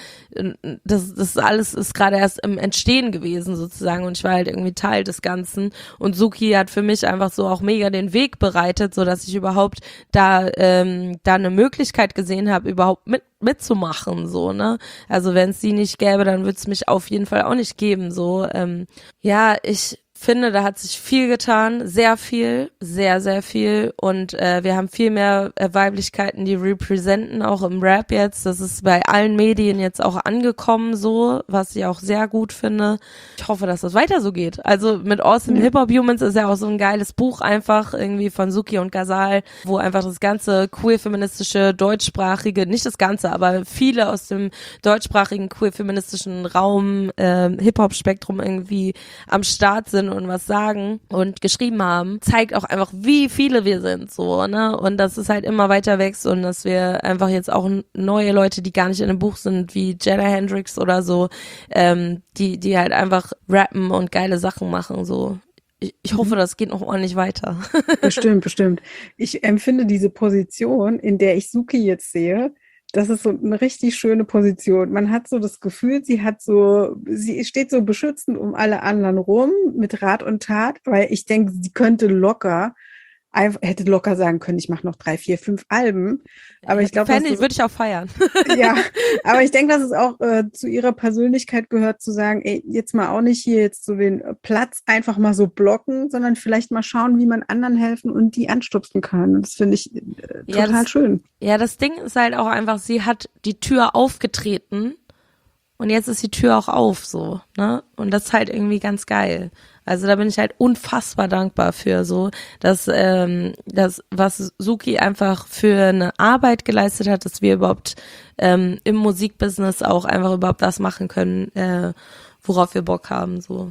das das alles ist gerade erst im Entstehen gewesen sozusagen und ich war halt irgendwie Teil des Ganzen und Suki hat für mich einfach so auch mega den Weg bereitet, so dass ich überhaupt da ähm, da eine Möglichkeit gesehen habe, überhaupt mit mitzumachen, so, ne? Also wenn es sie nicht gäbe, dann würde es mich auf jeden Fall auch nicht geben, so. Ähm, ja, ich finde, da hat sich viel getan, sehr viel, sehr, sehr viel und äh, wir haben viel mehr äh, Weiblichkeiten, die representen, auch im Rap jetzt. Das ist bei allen Medien jetzt auch angekommen, so, was ich auch sehr gut finde. Ich hoffe, dass das weiter so geht. Also mit Awesome Hip Hop Humans ist ja auch so ein geiles Buch einfach irgendwie von Suki und Ghazal, wo einfach das ganze queer-feministische, deutschsprachige, nicht das ganze, aber viele aus dem deutschsprachigen queer-feministischen Raum, äh, Hip-Hop-Spektrum irgendwie am Start sind und was sagen und geschrieben haben, zeigt auch einfach, wie viele wir sind, so, ne, und dass es halt immer weiter wächst und dass wir einfach jetzt auch neue Leute, die gar nicht in dem Buch sind, wie Jada Hendrix oder so, ähm, die, die halt einfach rappen und geile Sachen machen, so. Ich, ich hoffe, das geht noch ordentlich weiter. Bestimmt, bestimmt. Ich empfinde diese Position, in der ich Suki jetzt sehe, das ist so eine richtig schöne Position. Man hat so das Gefühl, sie hat so, sie steht so beschützend um alle anderen rum mit Rat und Tat, weil ich denke, sie könnte locker, einfach, hätte locker sagen können, ich mache noch drei, vier, fünf Alben. Aber ich glaube, Fände ich, würde ich auch feiern. Ja, aber ich denke, dass es auch äh, zu ihrer Persönlichkeit gehört, zu sagen, ey, jetzt mal auch nicht hier jetzt so den Platz einfach mal so blocken, sondern vielleicht mal schauen, wie man anderen helfen und die anstupsen kann. Und das finde ich äh, total ja, das, schön. Ja, das Ding ist halt auch einfach, sie hat die Tür aufgetreten und jetzt ist die Tür auch auf, so, ne? Und das ist halt irgendwie ganz geil. Also da bin ich halt unfassbar dankbar für, so, dass ähm, das, was Suki einfach für eine Arbeit geleistet hat, dass wir überhaupt ähm, im Musikbusiness auch einfach überhaupt das machen können, äh, worauf wir Bock haben, so.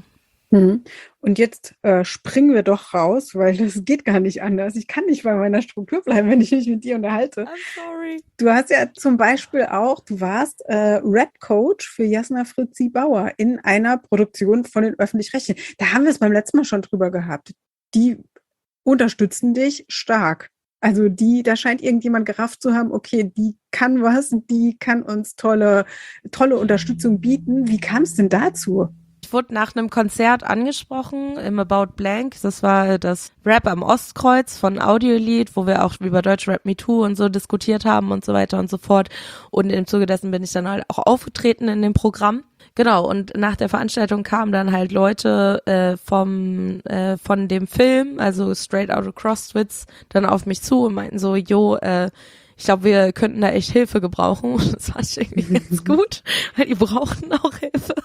Und jetzt äh, springen wir doch raus, weil das geht gar nicht anders. Ich kann nicht bei meiner Struktur bleiben, wenn ich mich mit dir unterhalte. I'm sorry. Du hast ja zum Beispiel auch, du warst äh, Rap-Coach für Jasna Fritzi Bauer in einer Produktion von den Öffentlich-Rechtlichen. Da haben wir es beim letzten Mal schon drüber gehabt. Die unterstützen dich stark. Also die, da scheint irgendjemand gerafft zu haben, okay, die kann was, die kann uns tolle, tolle Unterstützung bieten. Wie kam es denn dazu? Ich wurde nach einem Konzert angesprochen im About Blank. Das war das Rap am Ostkreuz von Audiolied, wo wir auch über Deutschrap Me Too und so diskutiert haben und so weiter und so fort. Und im Zuge dessen bin ich dann halt auch aufgetreten in dem Programm. Genau, und nach der Veranstaltung kamen dann halt Leute äh, vom äh, von dem Film, also Straight Outta Crosswitz, dann auf mich zu und meinten so, jo, äh, ich glaube, wir könnten da echt Hilfe gebrauchen. Und das fand ich irgendwie ganz gut, weil die brauchten auch Hilfe.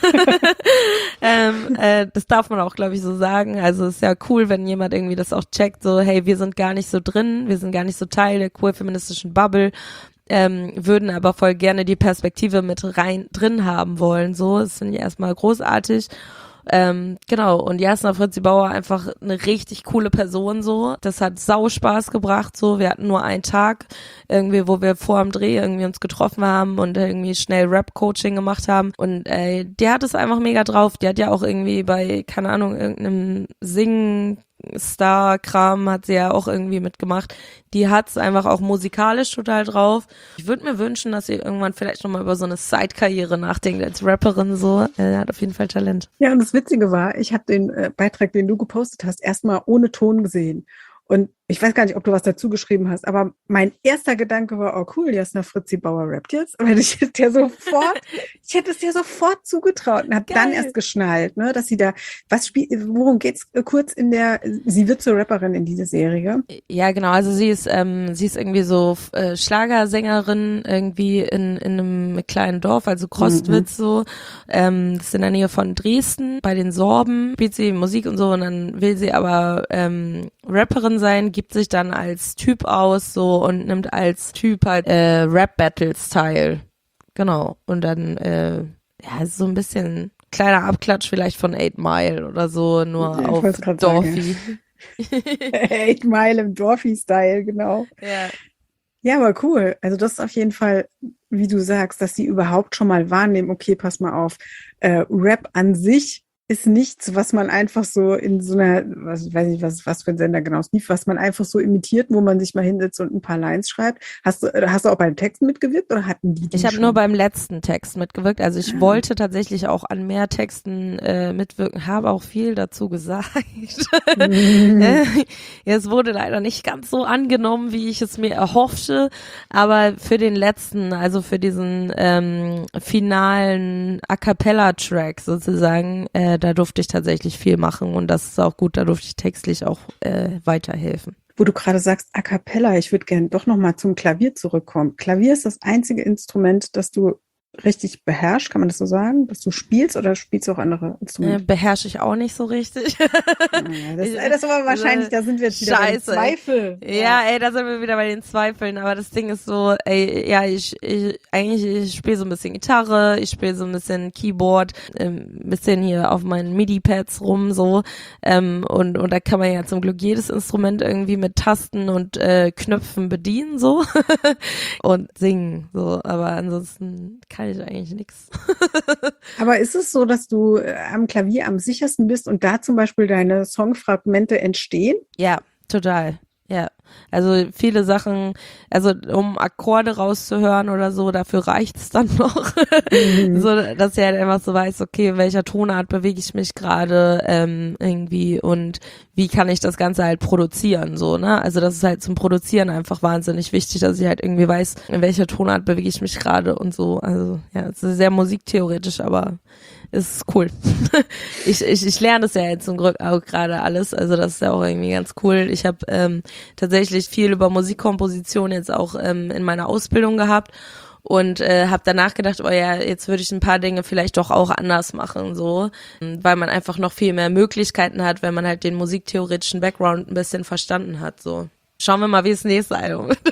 ähm, äh, das darf man auch, glaube ich, so sagen. Also es ist ja cool, wenn jemand irgendwie das auch checkt, so, hey, wir sind gar nicht so drin, wir sind gar nicht so Teil der queer-feministischen Bubble, ähm, würden aber voll gerne die Perspektive mit rein drin haben wollen. So, das finde ich erstmal großartig. Ähm, genau, und Jasna Fritzi Bauer einfach eine richtig coole Person, so. Das hat sau Spaß gebracht, so. Wir hatten nur einen Tag irgendwie, wo wir vor dem Dreh irgendwie uns getroffen haben und irgendwie schnell Rap-Coaching gemacht haben. Und äh, die hat es einfach mega drauf. Die hat ja auch irgendwie bei, keine Ahnung, irgendeinem Singen Star-Kram hat sie ja auch irgendwie mitgemacht. Die hat's einfach auch musikalisch total drauf. Ich würde mir wünschen, dass sie irgendwann vielleicht nochmal über so eine Side-Karriere nachdenkt als Rapperin, so. Er hat auf jeden Fall Talent. Ja, und das Witzige war, ich habe den äh, Beitrag, den du gepostet hast, erstmal ohne Ton gesehen. Und ich weiß gar nicht, ob du was dazu geschrieben hast, aber mein erster Gedanke war, oh cool, Jasna Fritzi Bauer rappt jetzt. Aber ich hätte dir sofort, ich hätte es dir sofort zugetraut und habe dann erst geschnallt, ne, dass sie da, was spielt, worum geht's kurz in der, sie wird zur Rapperin in dieser Serie. Ja, genau, also sie ist, ähm, sie ist irgendwie so äh, Schlagersängerin irgendwie in, in einem kleinen Dorf, also Krostwitz mhm. so, ähm, das ist in der Nähe von Dresden, bei den Sorben spielt sie Musik und so und dann will sie aber ähm, Rapperin sein, gibt gibt sich dann als Typ aus so und nimmt als Typ halt äh, Rap-Battles teil. Genau. Und dann, äh, ja, so ein bisschen kleiner Abklatsch vielleicht von Eight Mile oder so, nur Ja, ich auf wollt's grad Dorfi. Eight Mile im Dorfi-Style, genau. Ja. Ja, aber cool. Also das ist auf jeden Fall, wie du sagst, dass sie überhaupt schon mal wahrnehmen, okay, pass mal auf, äh, Rap an sich ist nichts, was man einfach so in so einer, was, ich weiß nicht, was, was für ein Sender genau es lief, was man einfach so imitiert, wo man sich mal hinsetzt und ein paar Lines schreibt. Hast du, hast du auch beim Text mitgewirkt oder hatten die die Ich habe schon? nur beim letzten Text mitgewirkt. Also ich Ah. wollte tatsächlich auch an mehr Texten äh, mitwirken, habe auch viel dazu gesagt. Mhm. Äh, ja, es wurde leider nicht ganz so angenommen, wie ich es mir erhoffte. Aber für den letzten, also für diesen ähm, finalen A Cappella-Track sozusagen, äh, da durfte ich tatsächlich viel machen und das ist auch gut, da durfte ich textlich auch äh, weiterhelfen. Wo du gerade sagst, A Cappella, ich würde gerne doch nochmal zum Klavier zurückkommen. Klavier ist das einzige Instrument, das du richtig beherrschst, kann man das so sagen? Dass du spielst oder spielst du auch andere Äh, Instrumente? beherrsche ich auch nicht so richtig. Ah, das, das ist aber wahrscheinlich, da sind wir jetzt wieder bei den Scheiße. Zweifel. Ja, ey, da sind wir wieder bei den Zweifeln, aber das Ding ist so, ey, ja, ich, ich eigentlich, ich spiele so ein bisschen Gitarre, ich spiele so ein bisschen Keyboard, ähm, ein bisschen hier auf meinen MIDI-Pads rum, so, ähm, und, und da kann man ja zum Glück jedes Instrument irgendwie mit Tasten und äh, Knöpfen bedienen, so, und singen, so, aber ansonsten kann ich eigentlich nichts. Aber ist es so, dass du äh, am Klavier am sichersten bist und da zum Beispiel deine Songfragmente entstehen? Ja, total. Ja, also viele Sachen, also um Akkorde rauszuhören oder so, dafür reicht's dann noch. Mhm. So, dass ich halt einfach so weiß, okay, in welcher Tonart bewege ich mich gerade ähm, irgendwie und wie kann ich das Ganze halt produzieren, so, ne? Also das ist halt zum Produzieren einfach wahnsinnig wichtig, dass ich halt irgendwie weiß, in welcher Tonart bewege ich mich gerade und so. Also ja, es ist sehr musiktheoretisch, aber ist cool. ich, ich, ich lerne es ja jetzt zum Glück auch gerade alles, also das ist ja auch irgendwie ganz cool. Ich habe ähm, tatsächlich viel über Musikkomposition jetzt auch ähm, in meiner Ausbildung gehabt und äh, habe danach gedacht, oh ja, jetzt würde ich ein paar Dinge vielleicht doch auch anders machen, so, weil man einfach noch viel mehr Möglichkeiten hat, wenn man halt den musiktheoretischen Background ein bisschen verstanden hat, so. Schauen wir mal, wie das nächste Album wird.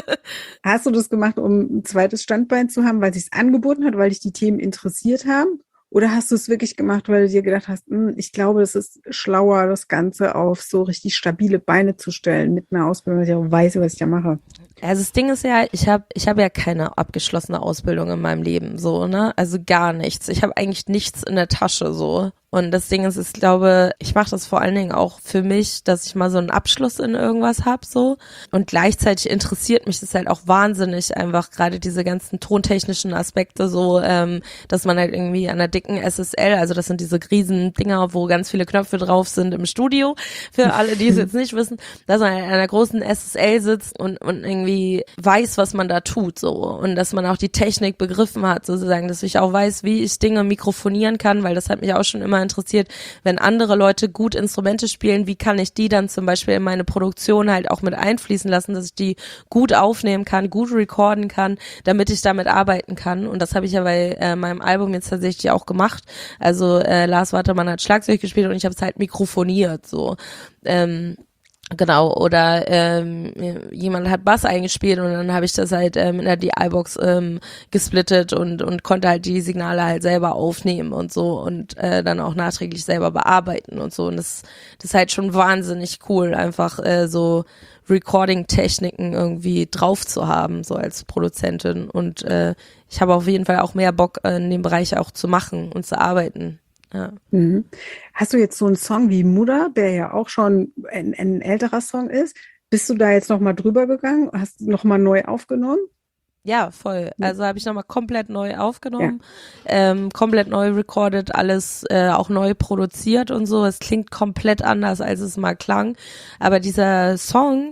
Hast du das gemacht, um ein zweites Standbein zu haben, weil es sich angeboten hat, weil dich die Themen interessiert haben? Oder hast du es wirklich gemacht, weil du dir gedacht hast, hm, ich glaube, es ist schlauer, das Ganze auf so richtig stabile Beine zu stellen mit einer Ausbildung, dass ich auch weiß, was ich da mache? Also das Ding ist ja, ich habe ich hab ja keine abgeschlossene Ausbildung in meinem Leben, so, ne? Also gar nichts. Ich habe eigentlich nichts in der Tasche, so. Und das Ding ist, ich glaube, ich mache das vor allen Dingen auch für mich, dass ich mal so einen Abschluss in irgendwas hab, so. Und gleichzeitig interessiert mich das halt auch wahnsinnig, einfach gerade diese ganzen tontechnischen Aspekte, so, ähm, dass man halt irgendwie an einer dicken S S L, also das sind diese riesen Dinger, wo ganz viele Knöpfe drauf sind im Studio, für alle, die es jetzt nicht wissen, dass man halt an einer großen S S L sitzt und, und irgendwie weiß, was man da tut, so. Und dass man auch die Technik begriffen hat, sozusagen, dass ich auch weiß, wie ich Dinge mikrofonieren kann, weil das hat mich auch schon immer interessiert, wenn andere Leute gut Instrumente spielen, wie kann ich die dann zum Beispiel in meine Produktion halt auch mit einfließen lassen, dass ich die gut aufnehmen kann, gut recorden kann, damit ich damit arbeiten kann. Und das habe ich ja bei äh, meinem Album jetzt tatsächlich auch gemacht. Also äh, Lars Watermann hat Schlagzeug gespielt und ich habe es halt mikrofoniert, so. Ähm, Genau, oder ähm, jemand hat Bass eingespielt und dann habe ich das halt ähm, in der D I-Box ähm, gesplittet und und konnte halt die Signale halt selber aufnehmen und so und äh, dann auch nachträglich selber bearbeiten und so. Und das, das ist halt schon wahnsinnig cool, einfach äh, so Recording-Techniken irgendwie drauf zu haben, so als Produzentin. Und äh, ich habe auf jeden Fall auch mehr Bock, äh, in dem Bereich auch zu machen und zu arbeiten. Ja. Mhm. Hast du jetzt so einen Song wie Mutter, der ja auch schon ein, ein älterer Song ist? Bist du da jetzt nochmal drüber gegangen? Hast du nochmal neu aufgenommen? Ja, voll. Also habe ich nochmal komplett neu aufgenommen, Ja. ähm, komplett neu recorded, alles äh, auch neu produziert und so. Es klingt komplett anders, als es mal klang. Aber dieser Song,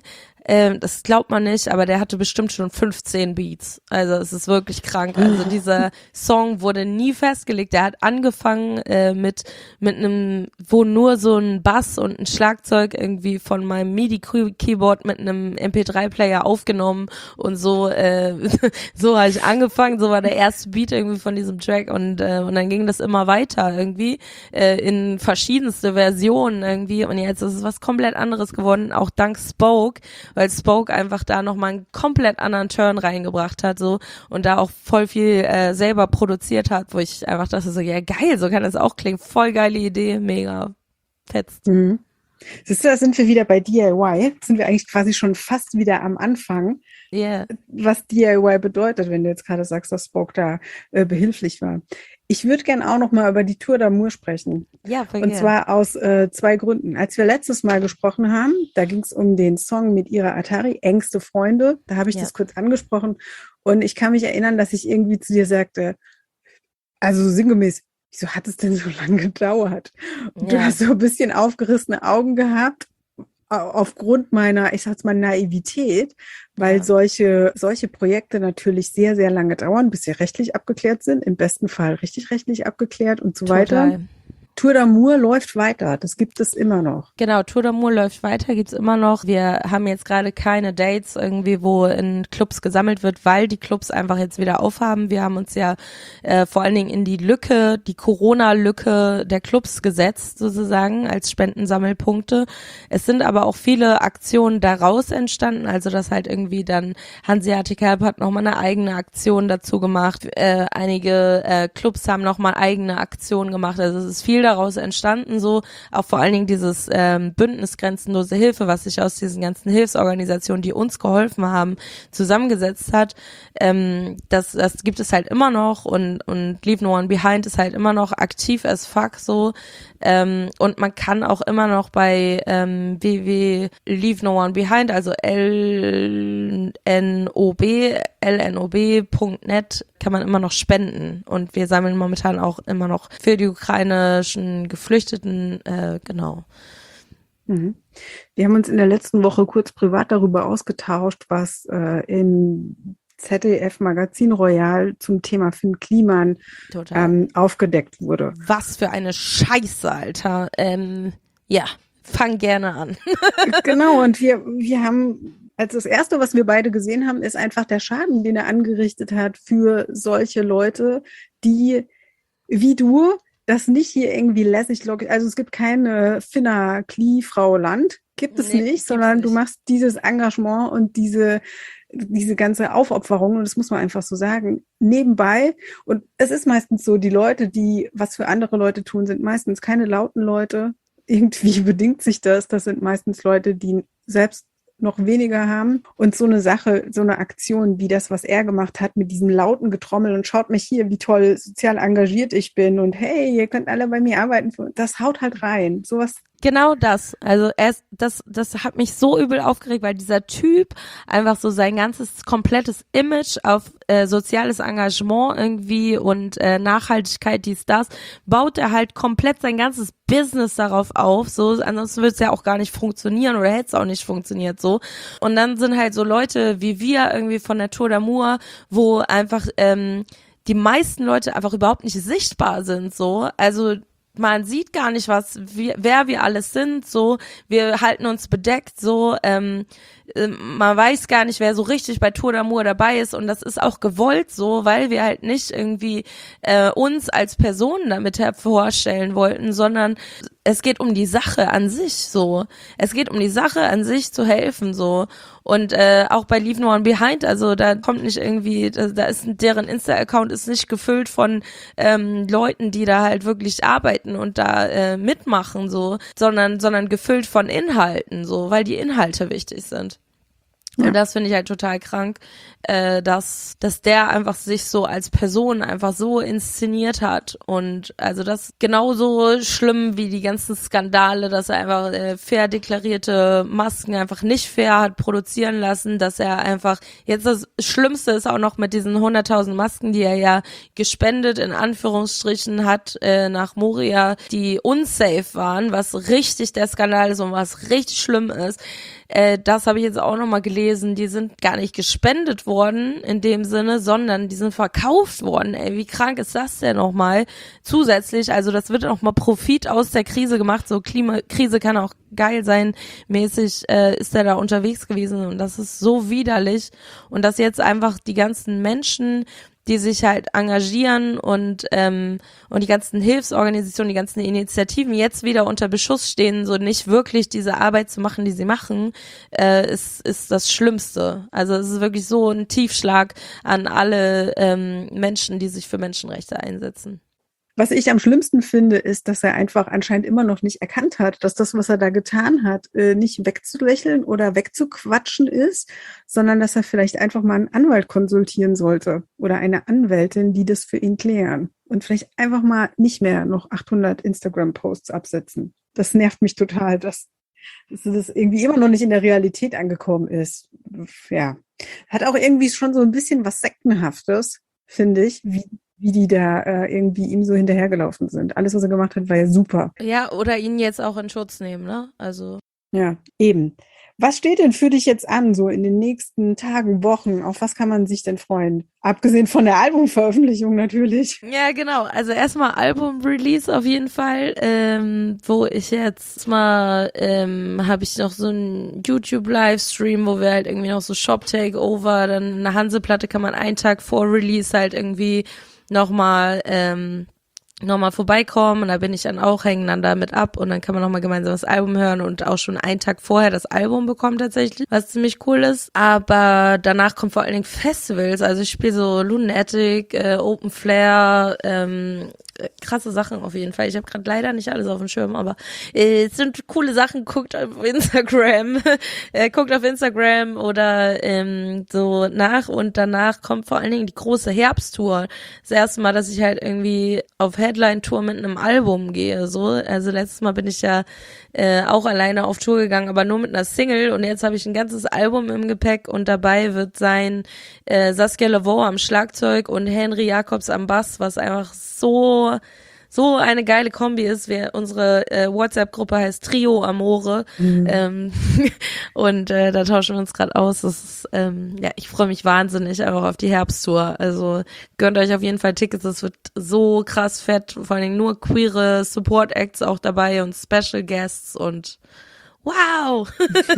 Ähm, das glaubt man nicht, aber der hatte bestimmt schon fünfzehn Beats. Also es ist wirklich krank. Also dieser Song wurde nie festgelegt. Der hat angefangen äh, mit mit einem, wo nur so ein Bass und ein Schlagzeug irgendwie von meinem MIDI-Keyboard mit einem M P drei Player aufgenommen und so äh, so habe ich angefangen. So war der erste Beat irgendwie von diesem Track und äh, und dann ging das immer weiter irgendwie äh, in verschiedenste Versionen irgendwie und jetzt ist es was komplett anderes geworden, auch dank Spoke, weil Spoke einfach da nochmal einen komplett anderen Turn reingebracht hat so und da auch voll viel äh, selber produziert hat, wo ich einfach dachte so, ja geil, so kann das auch klingen, voll geile Idee, mega fetzt. Mhm. Siehst du, da sind wir wieder bei D I Y, sind wir eigentlich quasi schon fast wieder am Anfang, Yeah. was D I Y bedeutet, wenn du jetzt gerade sagst, dass Spoke da äh, behilflich war. Ich würde gern auch noch mal über die Tour d'Amour sprechen. Ja, voll Und gern. zwar aus äh, zwei Gründen. Als wir letztes Mal gesprochen haben, da ging es um den Song mit ihrer Atari, Engste Freunde. Da habe ich Ja. das kurz angesprochen. Und ich kann mich erinnern, dass ich irgendwie zu dir sagte, also sinngemäß, wieso hat es denn so lange gedauert? Und du Ja. hast so ein bisschen aufgerissene Augen gehabt, au- aufgrund meiner, ich sag's mal, Naivität, weil Ja. solche, solche Projekte natürlich sehr, sehr lange dauern, bis sie rechtlich abgeklärt sind, im besten Fall richtig rechtlich abgeklärt und so weiter. Total. Tour d'Amour läuft weiter, das gibt es immer noch. Genau, Tour d'Amour läuft weiter, gibt's immer noch. Wir haben jetzt gerade keine Dates irgendwie, wo in Clubs gesammelt wird, weil die Clubs einfach jetzt wieder aufhaben. Wir haben uns ja äh, vor allen Dingen in die Lücke, die Corona-Lücke der Clubs gesetzt, sozusagen, als Spendensammelpunkte. Es sind aber auch viele Aktionen daraus entstanden, also dass halt irgendwie dann Hanseatic Help hat nochmal eine eigene Aktion dazu gemacht. Äh, einige äh, Clubs haben nochmal eigene Aktionen gemacht, also es ist viel daraus entstanden, so auch vor allen Dingen dieses ähm, Bündnis Grenzenlose Hilfe, was sich aus diesen ganzen Hilfsorganisationen, die uns geholfen haben, zusammengesetzt hat. Ähm, das, das gibt es halt immer noch und und Leave No One Behind ist halt immer noch aktiv as fuck so ähm, und man kann auch immer noch bei ähm, w w w punkt leave no one behind, also L N O B L N O B Punkt net kann man immer noch spenden und wir sammeln momentan auch immer noch für die ukrainischen Geflüchteten, äh, genau. Mhm. Wir haben uns in der letzten Woche kurz privat darüber ausgetauscht, was äh, im Z D F Magazin Royal zum Thema Finn Kliman Total. ähm, aufgedeckt wurde. Was für eine Scheiße, Alter. Ähm, ja, fang gerne an. Genau, und wir, wir haben, als das Erste, was wir beide gesehen haben, ist einfach der Schaden, den er angerichtet hat für solche Leute, die, wie du, das nicht hier irgendwie lässig, logisch, also es gibt keine Finna, Kli, Frau, Land, gibt es Nee, nicht, gibt's sondern nicht. du machst dieses Engagement und diese, diese ganze Aufopferung, und das muss man einfach so sagen, nebenbei. Und es ist meistens so, die Leute, die was für andere Leute tun, sind meistens keine lauten Leute. Irgendwie bedingt sich das. Das sind meistens Leute, die selbst noch weniger haben. Und so eine Sache, so eine Aktion wie das, was er gemacht hat mit diesem lauten Getrommel und schaut mich hier, wie toll sozial engagiert ich bin und hey, ihr könnt alle bei mir arbeiten, das haut halt rein. Sowas. Genau das. Also erst das das hat mich so übel aufgeregt, weil dieser Typ einfach so sein ganzes komplettes Image auf äh, soziales Engagement irgendwie und äh, Nachhaltigkeit, dies, das, baut er halt komplett sein ganzes Business darauf auf, so, ansonsten würde es ja auch gar nicht funktionieren oder hätte es auch nicht funktioniert, so. Und dann sind halt so Leute wie wir irgendwie von der Tour d'Amour, wo einfach ähm, die meisten Leute einfach überhaupt nicht sichtbar sind, so. Also man sieht gar nicht, was wir, wer wir alles sind, so, wir halten uns bedeckt, so, ähm, man weiß gar nicht, wer so richtig bei Tour d'Amour dabei ist und das ist auch gewollt so, weil wir halt nicht irgendwie äh, uns als Personen damit hervorstellen wollten, sondern es geht um die Sache an sich, so. Es geht um die Sache an sich zu helfen, so. Und äh, auch bei Leave No One Behind, also da kommt nicht irgendwie, da, da ist deren Insta-Account ist nicht gefüllt von ähm, Leuten, die da halt wirklich arbeiten und da äh, mitmachen, so, sondern sondern gefüllt von Inhalten, so, weil die Inhalte wichtig sind. Ja. Und das finde ich halt total krank, äh, dass dass der einfach sich so als Person einfach so inszeniert hat und also das genauso schlimm wie die ganzen Skandale, dass er einfach äh, fair deklarierte Masken einfach nicht fair hat produzieren lassen, dass er einfach, jetzt das Schlimmste ist auch noch mit diesen hunderttausend Masken, die er ja gespendet in Anführungsstrichen hat äh, nach Moria, die unsafe waren, was richtig der Skandal ist und was richtig schlimm ist. äh, das habe ich jetzt auch nochmal gelesen, die sind gar nicht gespendet worden in dem Sinne, sondern die sind verkauft worden. Ey, wie krank ist das denn nochmal? Zusätzlich, also das wird nochmal Profit aus der Krise gemacht, so Klimakrise kann auch geil sein, mäßig äh, ist er da unterwegs gewesen und das ist so widerlich und dass jetzt einfach die ganzen Menschen, die sich halt engagieren und ähm, und die ganzen Hilfsorganisationen, die ganzen Initiativen jetzt wieder unter Beschuss stehen, so nicht wirklich diese Arbeit zu machen, die sie machen, äh, ist ist das Schlimmste. Also es ist wirklich so ein Tiefschlag an alle ähm, Menschen, die sich für Menschenrechte einsetzen. Was ich am schlimmsten finde, ist, dass er einfach anscheinend immer noch nicht erkannt hat, dass das, was er da getan hat, nicht wegzulächeln oder wegzuquatschen ist, sondern dass er vielleicht einfach mal einen Anwalt konsultieren sollte oder eine Anwältin, die das für ihn klären und vielleicht einfach mal nicht mehr noch achthundert Instagram-Posts absetzen. Das nervt mich total, dass, dass das irgendwie immer noch nicht in der Realität angekommen ist. Ja, hat auch irgendwie schon so ein bisschen was Sektenhaftes, finde ich, wie wie die da äh, irgendwie ihm so hinterhergelaufen sind. Alles, was er gemacht hat, war ja super. Ja, oder ihn jetzt auch in Schutz nehmen, ne? Also. Ja, eben. Was steht denn für dich jetzt an, so in den nächsten Tagen, Wochen? Auf was kann man sich denn freuen? Abgesehen von der Albumveröffentlichung natürlich. Ja, genau. Also erstmal Album-Release auf jeden Fall, ähm, wo ich jetzt mal, ähm, habe ich noch so einen YouTube-Livestream, wo wir halt irgendwie noch so Shop-Takeover, dann eine Hanseplatte kann man einen Tag vor Release halt irgendwie nochmal, ähm, nochmal vorbeikommen und da bin ich dann auch, hängen dann damit ab und dann kann man nochmal gemeinsam das Album hören und auch schon einen Tag vorher das Album bekommen tatsächlich, was ziemlich cool ist. Aber danach kommt vor allen Dingen Festivals, also ich spiele so Lunatic, äh, Open Flair, ähm, krasse Sachen auf jeden Fall. Ich habe gerade leider nicht alles auf dem Schirm, aber äh, es sind coole Sachen. Guckt auf Instagram, äh, guckt auf Instagram oder ähm, so nach und danach kommt vor allen Dingen die große Herbsttour. Das erste Mal, dass ich halt irgendwie auf Headline-Tour mit einem Album gehe. So, also letztes Mal bin ich ja äh, auch alleine auf Tour gegangen, aber nur mit einer Single und jetzt habe ich ein ganzes Album im Gepäck und dabei wird sein äh, Saskia Levaux am Schlagzeug und Henry Jacobs am Bass, was einfach so so eine geile Kombi ist. Wir, unsere äh, WhatsApp-Gruppe heißt Trio Amore mhm. ähm, und äh, da tauschen wir uns gerade aus. Das ist, ähm, ja, ich freue mich wahnsinnig einfach auf die Herbsttour. Also gönnt euch auf jeden Fall Tickets. Es wird so krass fett. Vor allen Dingen nur queere Support-Acts auch dabei und Special Guests und wow!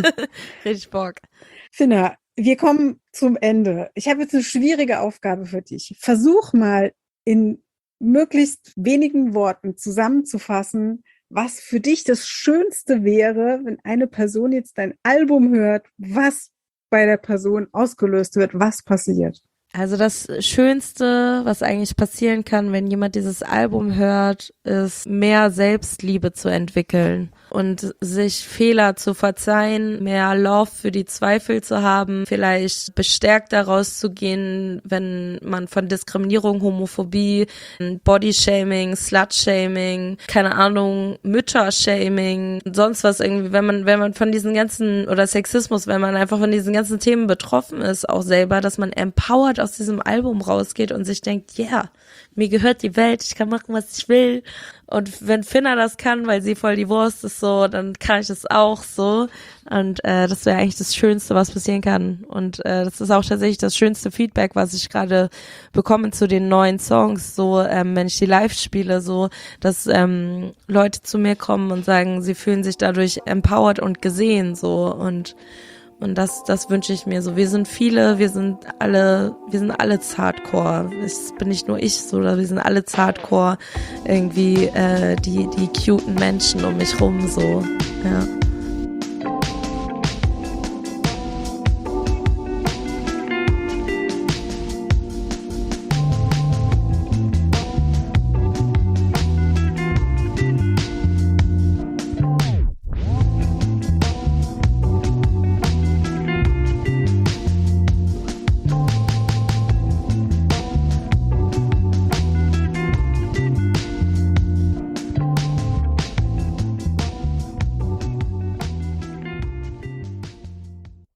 Richtig Bock. Finna, wir kommen zum Ende. Ich habe jetzt eine schwierige Aufgabe für dich. Versuch mal in möglichst wenigen Worten zusammenzufassen, was für dich das Schönste wäre, wenn eine Person jetzt dein Album hört, was bei der Person ausgelöst wird, was passiert. Also das Schönste, was eigentlich passieren kann, wenn jemand dieses Album hört, ist mehr Selbstliebe zu entwickeln und sich Fehler zu verzeihen, mehr Love für die Zweifel zu haben, vielleicht bestärkt daraus zu gehen, wenn man von Diskriminierung, Homophobie, Bodyshaming, Slutshaming, keine Ahnung, Müttershaming, sonst was irgendwie, wenn man, wenn man von diesen ganzen, oder Sexismus, wenn man einfach von diesen ganzen Themen betroffen ist, auch selber, dass man empowered aus diesem Album rausgeht und sich denkt, ja, yeah, mir gehört die Welt, ich kann machen, was ich will. Und wenn Finna das kann, weil sie voll die Wurst ist so, dann kann ich das auch so. Und äh, das wäre eigentlich das Schönste, was passieren kann. Und äh, das ist auch tatsächlich das schönste Feedback, was ich gerade bekomme zu den neuen Songs. So, ähm, wenn ich die live spiele, so, dass ähm, Leute zu mir kommen und sagen, sie fühlen sich dadurch empowered und gesehen, so. Und Und das, das wünsche ich mir so. Wir sind viele, wir sind alle, wir sind alle Hardcore. Es bin nicht nur ich so, wir sind alle Hardcore irgendwie äh, die, die cuten Menschen um mich rum so. Ja.